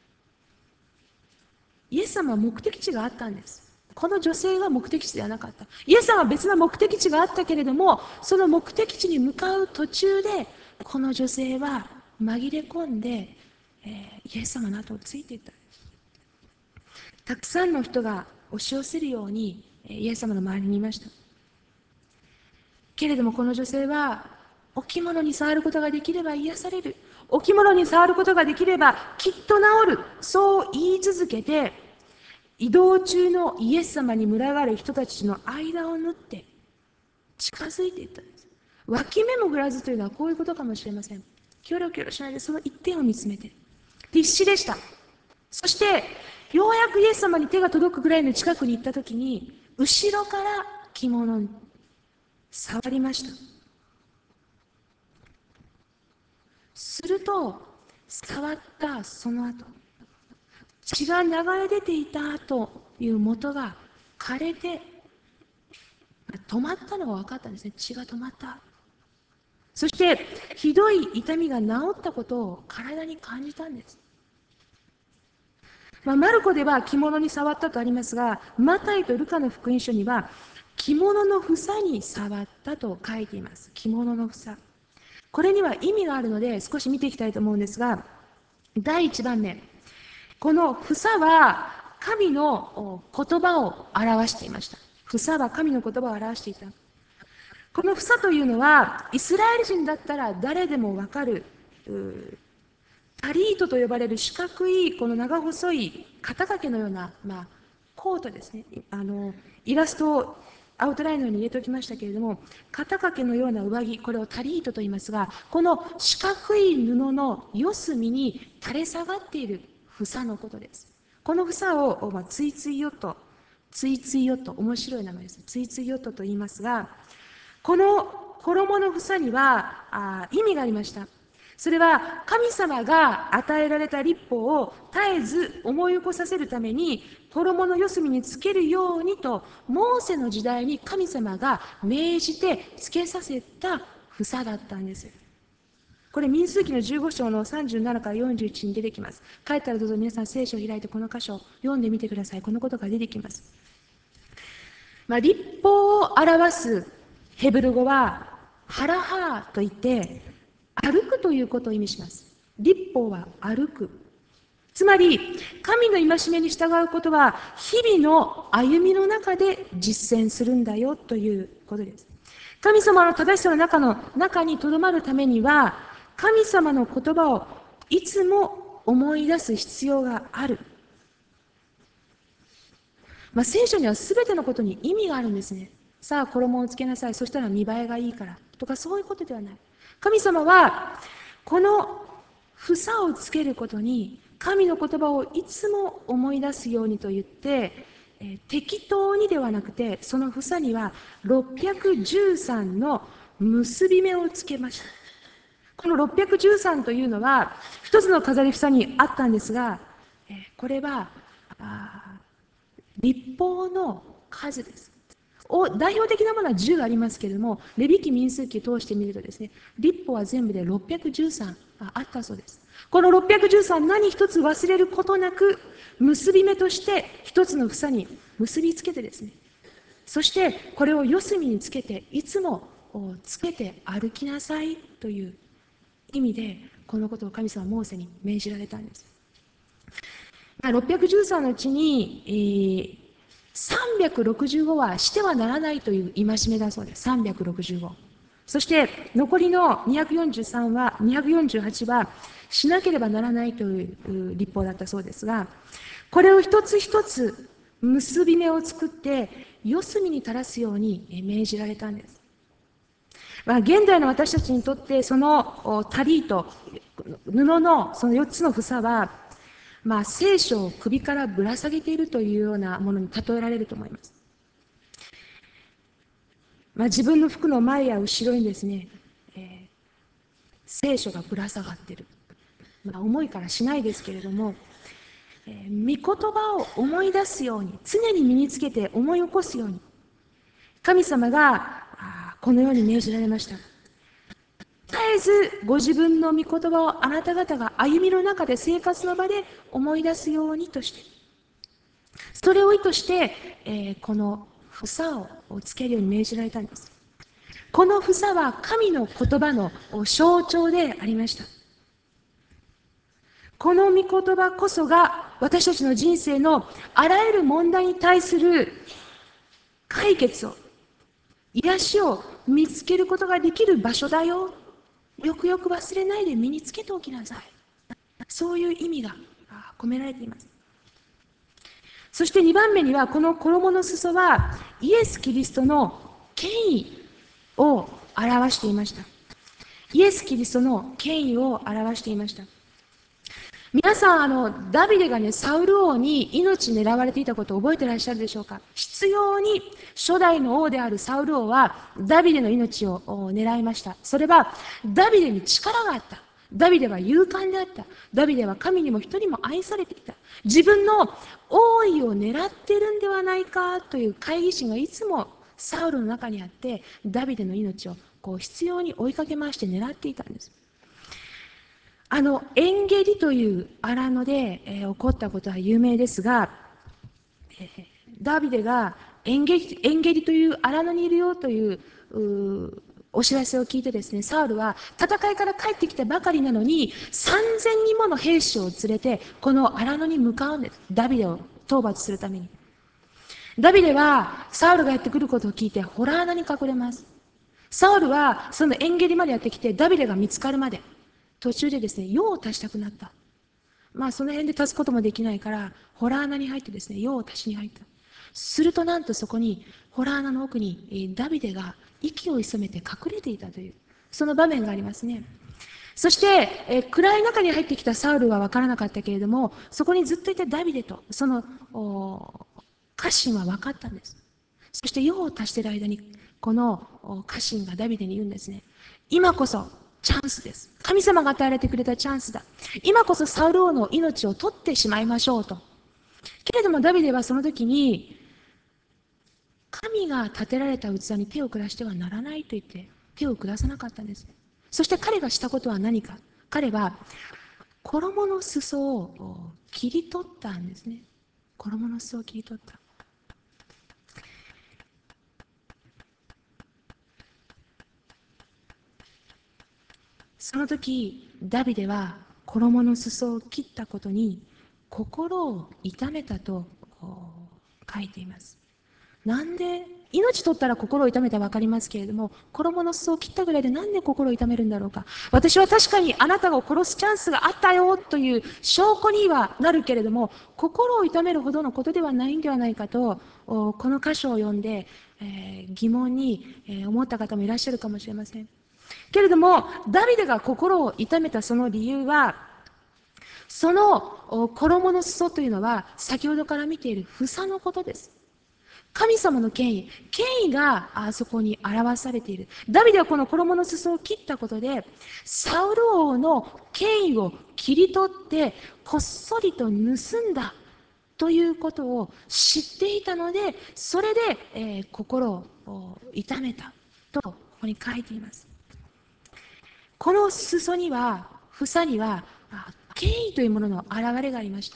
Speaker 4: イエス様は目的地があったんです。この女性が目的地ではなかった。イエス様は別な目的地があったけれども、その目的地に向かう途中でこの女性は紛れ込んで、えー、イエス様の後をついていったんです。たくさんの人が押し寄せるようにイエス様の周りにいました。けれどもこの女性はお着物に触ることができれば癒される、お着物に触ることができればきっと治る、そう言い続けて移動中のイエス様に群がる人たちの間を縫って近づいていったんです。脇目も振らずというのはこういうことかもしれません。キョロキョロしないでその一点を見つめて必死でした。そしてようやくイエス様に手が届くぐらいの近くに行った時に、後ろから着物に触りました。すると、触ったその後、血が流れ出ていたという元が枯れて止まったのが分かったんですね。血が止まった。そしてひどい痛みが治ったことを体に感じたんです。まあ、マルコでは着物に触ったとありますが、マタイとルカの福音書には着物の房に触ったと書いています。着物の房。これには意味があるので少し見ていきたいと思うんですが、だいいちばんめ、この房は神の言葉を表していました。房は神の言葉を表していた。この房というのは、イスラエル人だったら誰でもわかる、タリートと呼ばれる四角い、この長細い肩掛けのような、まあ、コートですね。あのイラストをアウトラインのように入れておきましたけれども、肩掛けのような上着、これをタリートと言いますが、この四角い布の四隅に垂れ下がっている房のことです。この房を、まあ、ツイツイヨット、ツイツイヨット、面白い名前です。ツイツイヨットと言いますが、この衣の房にはあ意味がありました。それは神様が与えられた律法を絶えず思い起こさせるために、衣の四隅につけるようにと、モーセの時代に神様が命じてつけさせた房だったんです。これ民数記のじゅうご章のさんじゅうななからよんじゅういちに出てきます。帰ったらどうぞ皆さん聖書を開いてこの箇所を読んでみてください。このことが出てきます。まあ、律法を表すヘブル語はハラハーといって歩くということを意味します。律法は歩く。つまり神の戒めに従うことは日々の歩みの中で実践するんだよということです。神様の正しさの中の中にとどまるためには、神様の言葉をいつも思い出す必要がある。まあ、聖書には全てのことに意味があるんですね。さあ衣をつけなさい、そしたら見栄えがいいからとか、そういうことではない。神様はこの房をつけることに神の言葉をいつも思い出すようにと言って、えー、適当にではなくて、その房にはろっぴゃくじゅうさんの結び目をつけました。このろっぴゃくじゅうさんというのは一つの飾り房にあったんですが、えー、これはあ律法の数です。お代表的なものはじゅうありますけれども、レビ記民数記を通してみるとですね、律法は全部でろっぴゃくじゅうさんあったそうです。このろっぴゃくじゅうさん、何一つ忘れることなく結び目として一つの房に結びつけてですね、そしてこれを四隅につけていつもつけて歩きなさいという意味で、このことを神様はモーセに命じられたんです。ろっぴゃくじゅうさんのうちに、えー、さんびゃくろくじゅうごはしてはならないという戒めだそうです。さんびゃくろくじゅうご。そして残りのにひゃくよんじゅうさんは、にひゃくよんじゅうはちはしなければならないという律法だったそうですが、これを一つ一つ結び目を作って四隅に垂らすように命じられたんです。まあ、現代の私たちにとってそのタリーと布のそのよっつの房は、まあ、聖書を首からぶら下げているというようなものに例えられると思います。まあ、自分の服の前や後ろにですね、えー、聖書がぶら下がっている。まあ、重いからしないですけれども、えー、御言葉を思い出すように、常に身につけて思い起こすように、神様がこのように命じられました。絶えずご自分の御言葉をあなた方が歩みの中で、生活の場で思い出すようにとして、それを意図して、えー、この房をつけるように命じられたんです。この房は神の言葉の象徴でありました。この御言葉こそが私たちの人生のあらゆる問題に対する解決を、癒しを見つけることができる場所だよ。よくよく忘れないで身につけておきなさい。そういう意味が込められています。そしてにばんめには、この衣の裾はイエス・キリストの権威を表していました。イエス・キリストの権威を表していました。 皆さん、あの、ダビデがね、サウル王に命狙われていたことを覚えていらっしゃるでしょうか。必要に初代の王であるサウル王はダビデの命を狙いました。それはダビデに力があった。ダビデは勇敢であった。ダビデは神にも人にも愛されていた。自分の王位を狙っているんではないかという懐疑心がいつもサウルの中にあって、ダビデの命をこう必要に追いかけ回して狙っていたんです。あの、エンゲリという荒野で、えー起こったことは有名ですが、えーダビデがエンゲリ、エンゲリという荒野にいるよという、うーお知らせを聞いてですね、サウルは戦いから帰ってきたばかりなのに、さんぜんにんもの兵士を連れて、この荒野に向かうんです。ダビデを討伐するために。ダビデはサウルがやってくることを聞いて、ホラー穴に隠れます。サウルはそのエンゲリまでやってきて、ダビデが見つかるまで、途中でですね、用を足したくなった。まあその辺で足すこともできないから、ホラー穴に入ってですね、用を足しに入った。するとなんとそこに、ホラー穴の奥に、えーダビデが息を潜めて隠れていたという、その場面がありますね。そして、えー暗い中に入ってきたサウルは分からなかったけれども、そこにずっといたダビデと、その、お家臣は分かったんです。そして用を足している間に、このお家臣がダビデに言うんですね。今こそチャンスです。神様が与えられてくれたチャンスだ。今こそサウル王の命を取ってしまいましょうと。けれどもダビデはその時に、神が立てられた器に手を下してはならないと言って手を下さなかったんです。そして彼がしたことは何か。彼は衣の裾を切り取ったんですね。衣の裾を切り取った。その時、ダビデは衣の裾を切ったことに心を痛めたと書いています。なんで、命取ったら心を痛めたら分かりますけれども、衣の裾を切ったぐらいでなんで心を痛めるんだろうか。私は確かにあなたを殺すチャンスがあったよという証拠にはなるけれども、心を痛めるほどのことではないんではないかと、この箇所を読んで、えー疑問に思った方もいらっしゃるかもしれません。けれども、ダビデが心を痛めたその理由は、その衣の裾というのは、先ほどから見ている房のことです。神様の権威、権威があそこに表されている。ダビデはこの衣の裾を切ったことで、サウル王の権威を切り取って、こっそりと盗んだということを知っていたので、それで、えー心を痛めたとここに書いています。この裾には、房には、権威というものの現れがありました。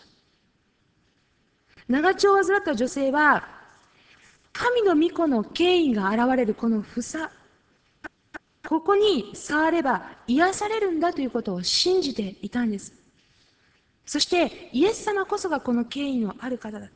Speaker 4: 長丁を患った女性は、神の御子の権威が現れるこの房、ここに触れば癒されるんだということを信じていたんです。そしてイエス様こそがこの権威のある方だと。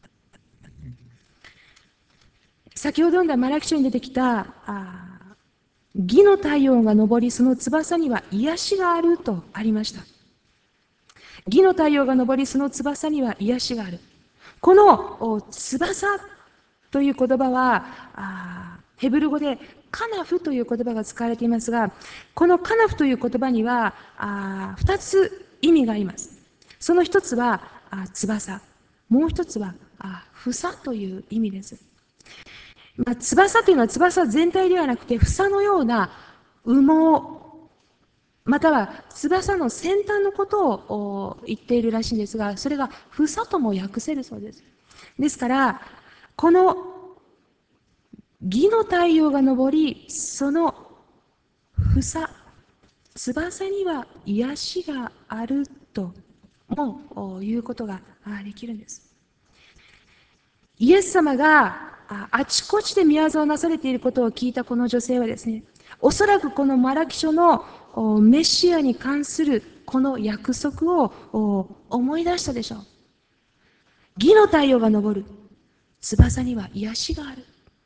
Speaker 4: 先ほど読んだマラキ書に出てきたあ義の太陽が昇り、その翼には癒しがあるとありました。義の太陽が昇り、その翼には癒しがある。この翼という言葉は、あヘブル語でカナフという言葉が使われていますが、このカナフという言葉にはあ二つ意味があります。その一つはあ翼、もう一つはあ房という意味です。まあ、翼というのは翼全体ではなくて、房のような羽毛、または翼の先端のことを言っているらしいんですが、それが房とも訳せるそうです。ですから、この義の太陽が昇り、その房、翼には癒しがあるともいうことができるんです。イエス様があちこちで宮沢をなされていることを聞いたこの女性はですね、おそらくこのマラキ書のメシアに関するこの約束を思い出したでしょう。義の太陽が昇る。翼には癒しがある。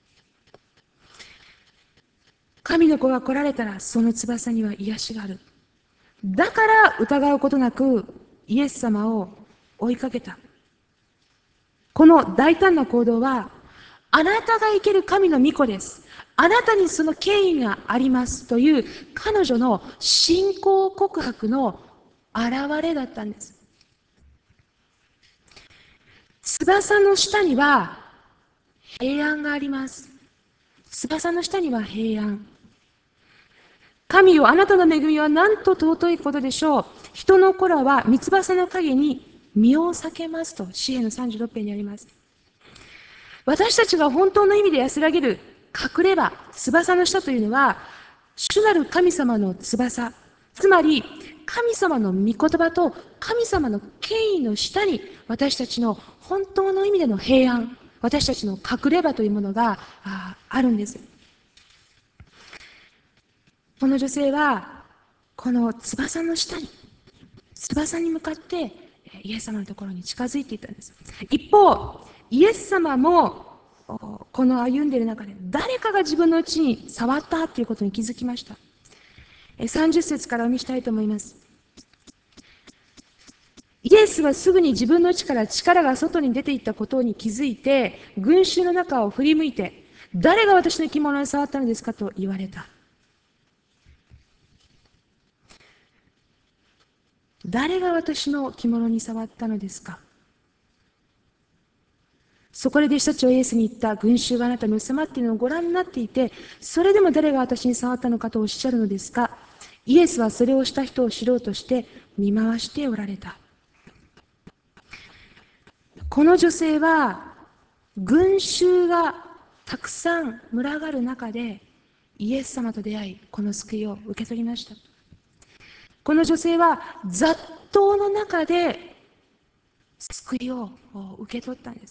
Speaker 4: 神の子が来られたらその翼には癒しがある。だから疑うことなくイエス様を追いかけた。この大胆な行動は、あなたが生ける神の御子です。あなたにその権威がありますという彼女の信仰告白の現れだったんです。 翼の下には平安があります。翼の下には平安。神よ、あなたの恵みはなんと尊いことでしょう。人の子らは三翼の陰に身を避けますと、詩篇のさんじゅうろく編にあります。私たちが本当の意味で安らげる隠れ場、翼の下というのは、主なる神様の翼、つまり神様の御言葉と神様の権威の下に私たちの本当の意味での平安、私たちの隠れ場というものが あ, あるんです。この女性はこの翼の下に、翼に向かってイエス様のところに近づいていったんです。一方、イエス様もこの歩んでいる中で誰かが自分のうちに触ったということに気づきました。さんじゅっ節からお見せしたいと思います。イエスはすぐに自分の家から力が外に出ていったことに気づいて、群衆の中を振り向いて、誰が私の着物に触ったのですかと言われた。誰が私の着物に触ったのですか。そこで弟子たちはイエスに言った。群衆があなたに収まっているのをご覧になっていて、それでも誰が私に触ったのかとおっしゃるのですか。イエスはそれをした人を知ろうとして見回しておられた。この女性は群衆がたくさん群がる中でイエス様と出会い、この救いを受け取りました。この女性は雑踏の中で救いを受け取ったんです。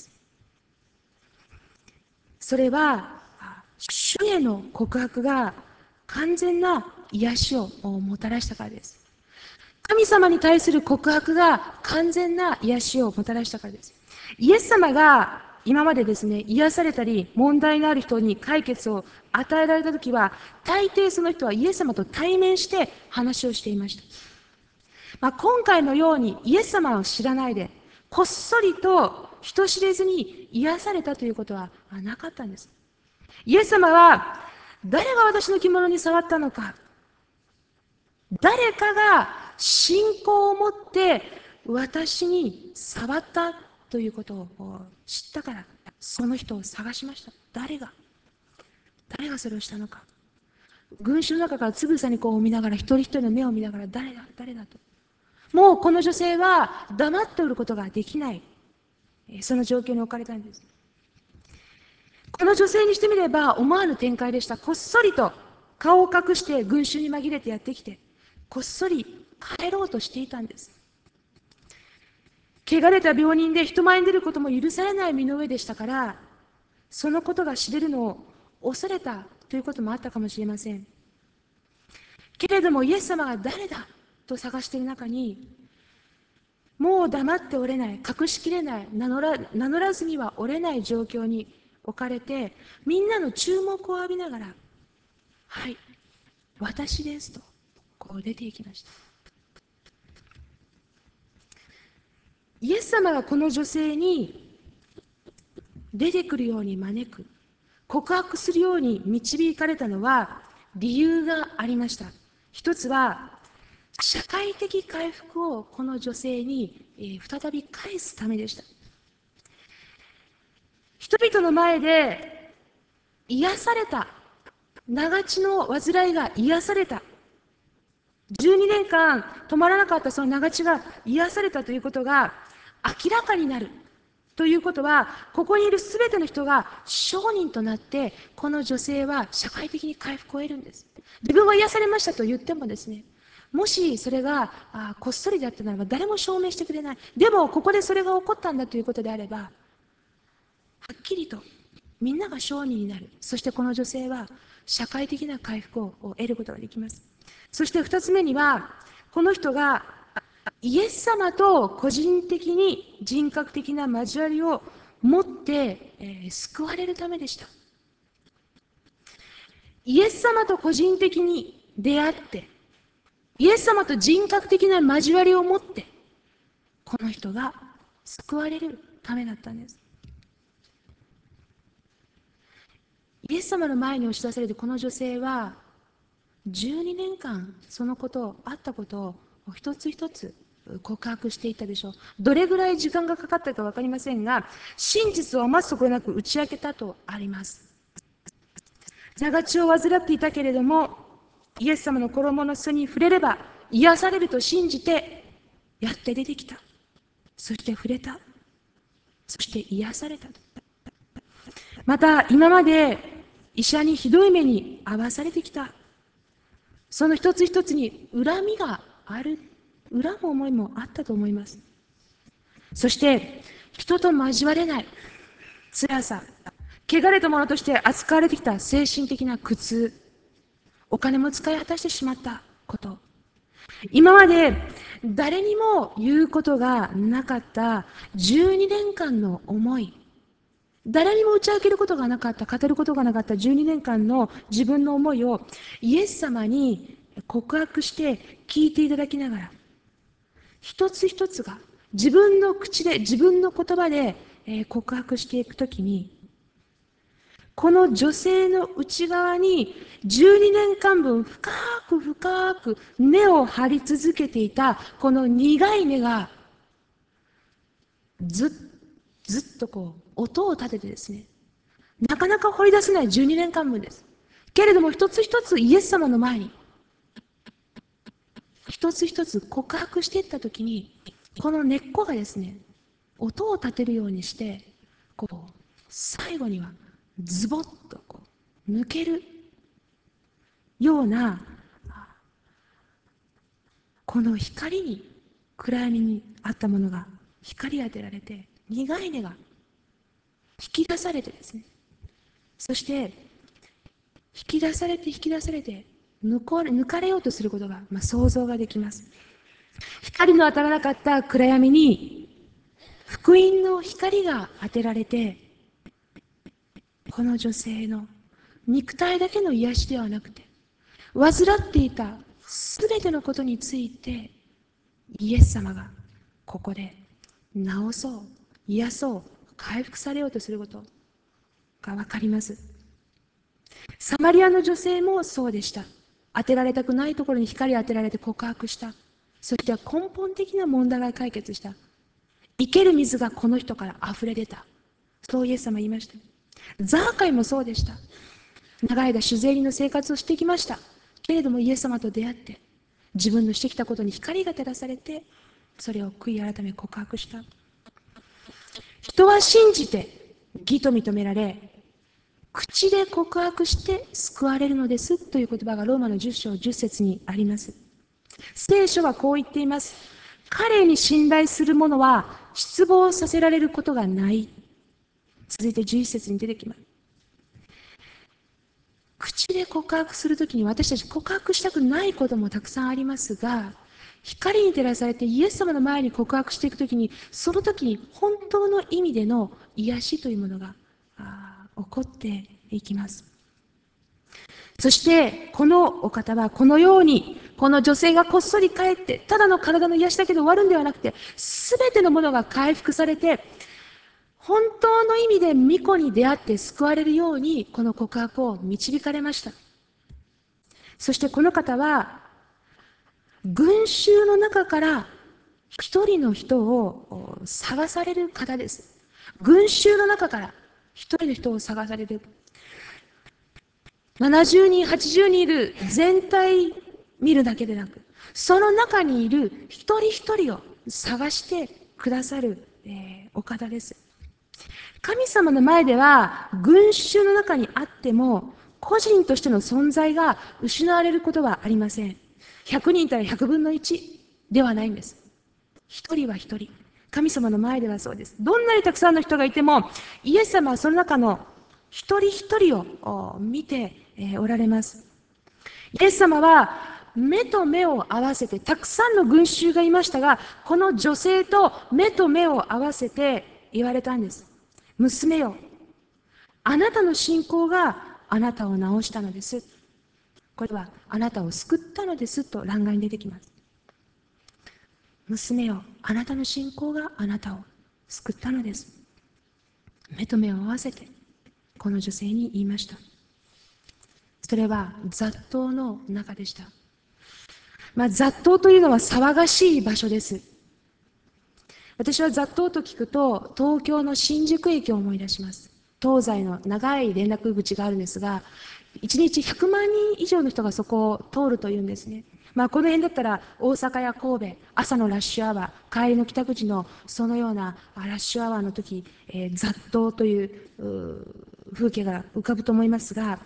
Speaker 4: それは主への告白が完全な癒しをもたらしたからです。神様に対する告白が完全な癒しをもたらしたからです。イエス様が今までですね、癒されたり問題のある人に解決を与えられたときは、大抵その人はイエス様と対面して話をしていました。まあ、今回のようにイエス様を知らないで、こっそりと人知れずに癒されたということはなかったんです。イエス様は、誰が私の着物に触ったのか、誰かが信仰を持って私に触ったということを知ったから、その人を探しました。誰が誰がそれをしたのか。群衆の中からつぶさにこう見ながら、一人一人の目を見ながら、誰だ誰だと。もうこの女性は黙っておることができない、その状況に置かれたんです。この女性にしてみれば思わぬ展開でした。こっそりと顔を隠して群衆に紛れてやってきて、こっそり帰ろうとしていたんです。汚れた病人で人前に出ることも許されない身の上でしたから、そのことが知れるのを恐れたということもあったかもしれません。けれどもイエス様が誰だと探している中に、もう黙っておれない、隠しきれない、名乗ら、名乗らずにはおれない状況に置かれて、みんなの注目を浴びながら、はい、私ですとこう出ていきました。イエス様がこの女性に出てくるように招く、告白するように導かれたのは理由がありました。一つは社会的回復をこの女性に再び返すためでした。人々の前で癒された、長血の患いが癒された、じゅうにねんかん止まらなかったその長血が癒されたということが明らかになるということは、ここにいるすべての人が証人となって、この女性は社会的に回復を得るんです。自分は癒されましたと言ってもですね、もしそれがあこっそりであったならば誰も証明してくれない。でもここでそれが起こったんだということであれば、はっきりとみんなが証人になる。そしてこの女性は社会的な回復を得ることができます。そして二つ目には、この人がイエス様と個人的に人格的な交わりを持って、えー、救われるためでした。イエス様と個人的に出会って、イエス様と人格的な交わりを持って、この人が救われるためだったんです。イエス様の前に押し出されて、この女性はじゅうにねんかんそのことを、あったことを一つ一つ告白していったでしょう。どれぐらい時間がかかったか分かりませんが、真実を余すところなく打ち明けたとあります。長血を患っていたけれども、イエス様の衣の裾に触れれば癒されると信じて、やって出てきた。そして触れた。そして癒された。また、今まで医者にひどい目に遭わされてきた。その一つ一つに恨みがある。恨む思いもあったと思います。そして、人と交われない辛さ、汚れたものとして扱われてきた精神的な苦痛、お金も使い果たしてしまったこと、今まで誰にも言うことがなかったじゅうにねんかんの思い、誰にも打ち明けることがなかった、語ることがなかったじゅうにねんかんの自分の思いをイエス様に告白して聞いていただきながら、一つ一つが自分の口で、自分の言葉で告白していくときに、この女性の内側にじゅうにねんかんぶん深く深く根を張り続けていたこの苦い根がずっずっとこう音を立ててですね、なかなか掘り出せないじゅうにねんかんぶんです。けれども一つ一つイエス様の前に一つ一つ告白していったときに、この根っこがですね、音を立てるようにしてこう最後にはズボッとこう抜けるような、この光に、暗闇にあったものが光当てられて、苦い根が引き出されてですね、そして引き出されて引き出されて抜こ抜かれようとすることが、まあ、想像ができます。光の当たらなかった暗闇に福音の光が当てられて、この女性の肉体だけの癒しではなくて、患っていたすべてのことについてイエス様がここで治そう、癒そう、回復されようとすることが分かります。サマリアの女性もそうでした。当てられたくないところに光を当てられて告白した。そして根本的な問題が解決した。生ける水がこの人から溢れ出た。そうイエス様言いました。ザーカイもそうでした。長い間酒税人の生活をしてきました。けれどもイエス様と出会って、自分のしてきたことに光が照らされて、それを悔い改め告白した。人は信じて義と認められ、口で告白して救われるのですという言葉がローマのじゅっしょうじゅっせつにあります。聖書はこう言っています。彼に信頼する者は失望させられることがない。続いてじゅういっせつに出てきます。口で告白するときに、私たち告白したくないこともたくさんありますが、光に照らされてイエス様の前に告白していくときに、そのときに本当の意味での癒しというものが起こっていきます。そしてこのお方はこのように、この女性がこっそり帰って、ただの体の癒しだけで終わるんではなくて、すべてのものが回復されて、本当の意味で御子に出会って救われるように、この告白を導かれました。そしてこの方は、群衆の中から一人の人を探される方です。群衆の中から一人の人を探される。ななじゅうにん、はちじゅうにんいる全体見るだけでなく、その中にいる一人一人を探してくださる、えー、お方です。神様の前では群衆の中にあっても個人としての存在が失われることはありません。ひゃくにんいたらひゃくぶんのいちではないんです。一人は一人。神様の前ではそうです。どんなにたくさんの人がいても、イエス様はその中の一人一人を見ておられます。イエス様は目と目を合わせて、たくさんの群衆がいましたが、この女性と目と目を合わせて言われたんです。娘よ、あなたの信仰があなたを治したのです。これはあなたを救ったのですと欄外に出てきます。娘よ、あなたの信仰があなたを救ったのです。目と目を合わせてこの女性に言いました。それは雑踏の中でした。まあ、雑踏というのは騒がしい場所です。 私は雑踏と聞くと、東京の新宿駅を思い出します。東西の長い連絡口があるんですが、いちにちひゃくまんにん以上の人がそこを通るというんですね。まあ、この辺だったら大阪や神戸、朝のラッシュアワー、帰りの帰宅時のそのようなラッシュアワーの時、えー、雑踏という、う風景が浮かぶと思いますが、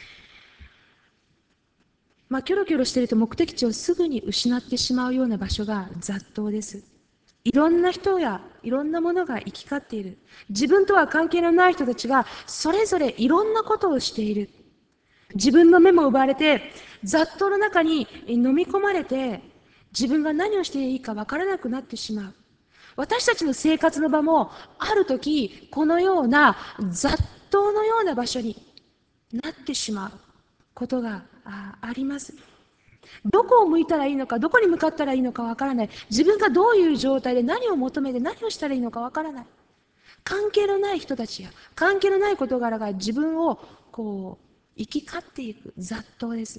Speaker 4: まあ、キョロキョロしていると目的地をすぐに失ってしまうような場所が雑踏です。いろんな人やいろんなものが行き交っている。自分とは関係のない人たちがそれぞれいろんなことをしている。自分の目も奪われて、雑踏の中に飲み込まれて、自分が何をしていいかわからなくなってしまう。私たちの生活の場も、ある時、このような雑踏のような場所になってしまうことがああります。どこを向いたらいいのか、どこに向かったらいいのかわからない。自分がどういう状態で何を求めて何をしたらいいのかわからない。関係のない人たちや関係のない事柄が自分をこう行き交っていく雑踏です。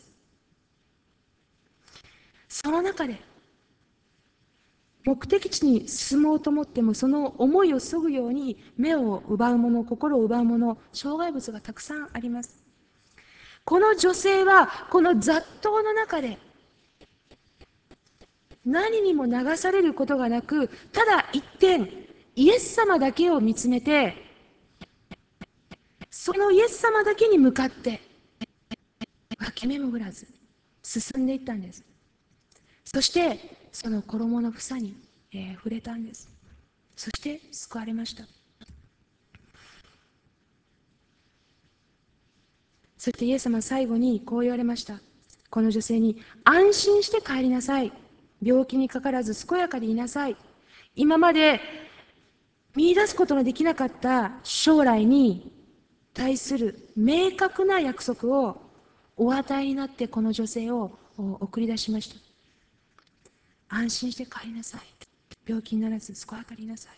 Speaker 4: その中で目的地に進もうと思っても、その思いを削ぐように目を奪うもの、心を奪うもの、障害物がたくさんあります。この女性はこの雑踏の中で何にも流されることがなく、ただ一点イエス様だけを見つめて、そのイエス様だけに向かって分け目も振らず進んでいったんです。そしてその衣の房に、えー触れたんです。そして救われました。そしてイエス様は最後にこう言われました。この女性に、安心して帰りなさい。病気にかからず健やかでいなさい。今まで見出すことのできなかった将来に対する明確な約束をお与えになって、この女性を送り出しました。安心して帰りなさい。病気にならず健やかでいなさい。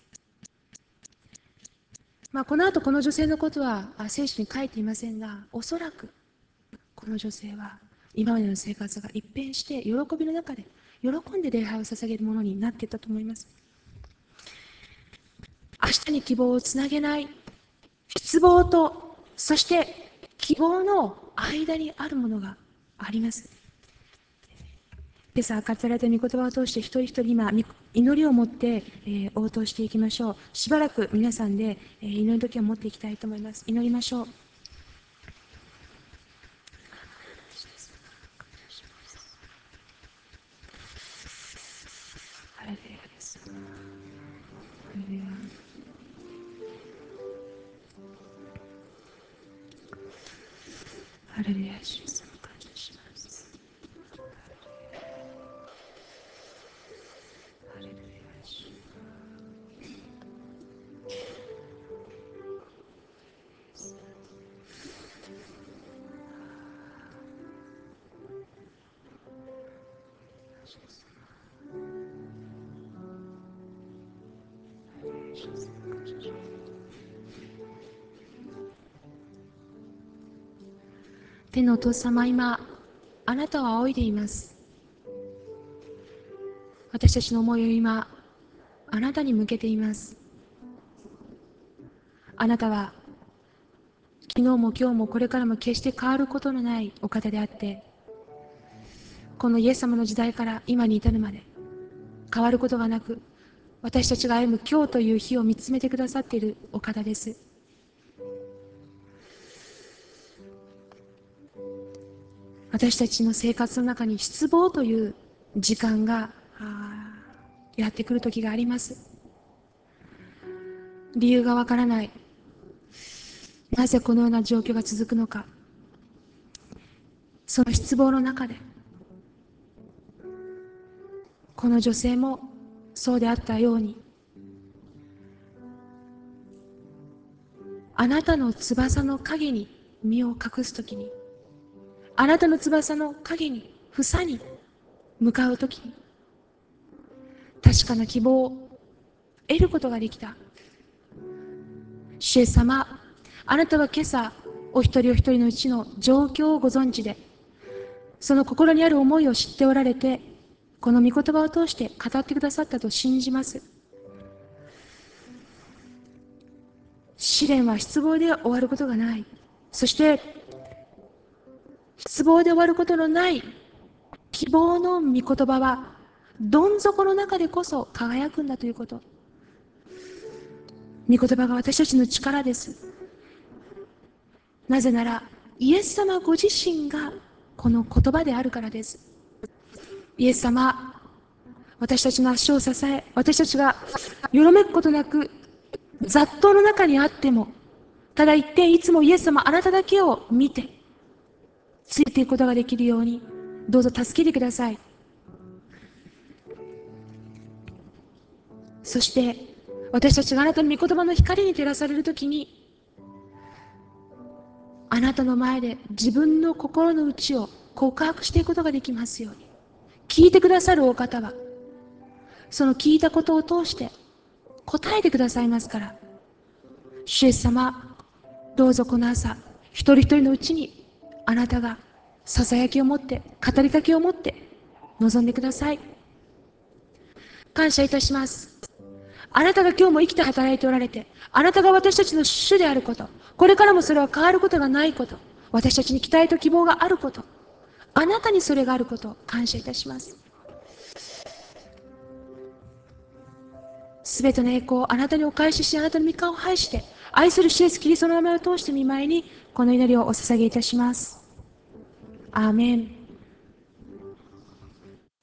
Speaker 4: まあ、この後この女性のことは聖書に書いていませんが、おそらくこの女性は今までの生活が一変して喜びの中で喜んで礼拝を捧げるものになっていったと思います。明日に希望をつなげない失望と、そして希望の間にあるものがあります。今朝語られた御言葉を通して一人一人今祈りを持って、えー、応答していきましょう。しばらく皆さんで、えー、祈り時を持っていきたいと思います。祈りましょう。ハレルヤです。ハレルヤ。ハレルヤ、主様感謝します。ハレルヤ、主。天のお父様、今あなたを仰いでいます。私たちの思いを今あなたに向けています。あなたは昨日も今日もこれからも決して変わることのないお方であって、このイエス様の時代から今に至るまで変わることがなく、私たちが歩む今日という日を見つめてくださっているお方です。私たちの生活の中に失望という時間がやってくる時があります。理由がわからない。なぜこのような状況が続くのか。その失望の中で、この女性もそうであったように、あなたの翼の影に身を隠すときに、あなたの翼の影に、房に向かうときに、確かな希望を得ることができた。主イエス様、あなたは今朝、お一人お一人のうちの状況をご存知で、その心にある思いを知っておられて、この御言葉を通して語ってくださったと信じます。 試練は失望で終わることがない。そして失望で終わることのない希望の御言葉はどん底の中でこそ輝くんだということ。御言葉が私たちの力です。なぜならイエス様ご自身がこの言葉であるからです。イエス様、私たちの足を支え、私たちがよろめくことなく雑踏の中にあっても、ただ一点いつもイエス様あなただけを見てついていくことができるようにどうぞ助けてください。そして私たちがあなたの御言葉の光に照らされるときに、あなたの前で自分の心の内を告白していくことができますように。聞いてくださるお方はその聞いたことを通して答えてくださいますから、主イエス様、どうぞこの朝一人一人のうちにあなたがささやきを持って語りかけを持って臨んでください。感謝いたします。あなたが今日も生きて働いておられて、あなたが私たちの主であること、これからもそれは変わることがないこと、私たちに期待と希望があること、あなたにそれがあることを感謝いたします。すべての栄光をあなたにお返しし、あなたの御顔を拝して、愛する主イエスキリストの名前を通して御前にこの祈りをお捧げいたします。アーメン。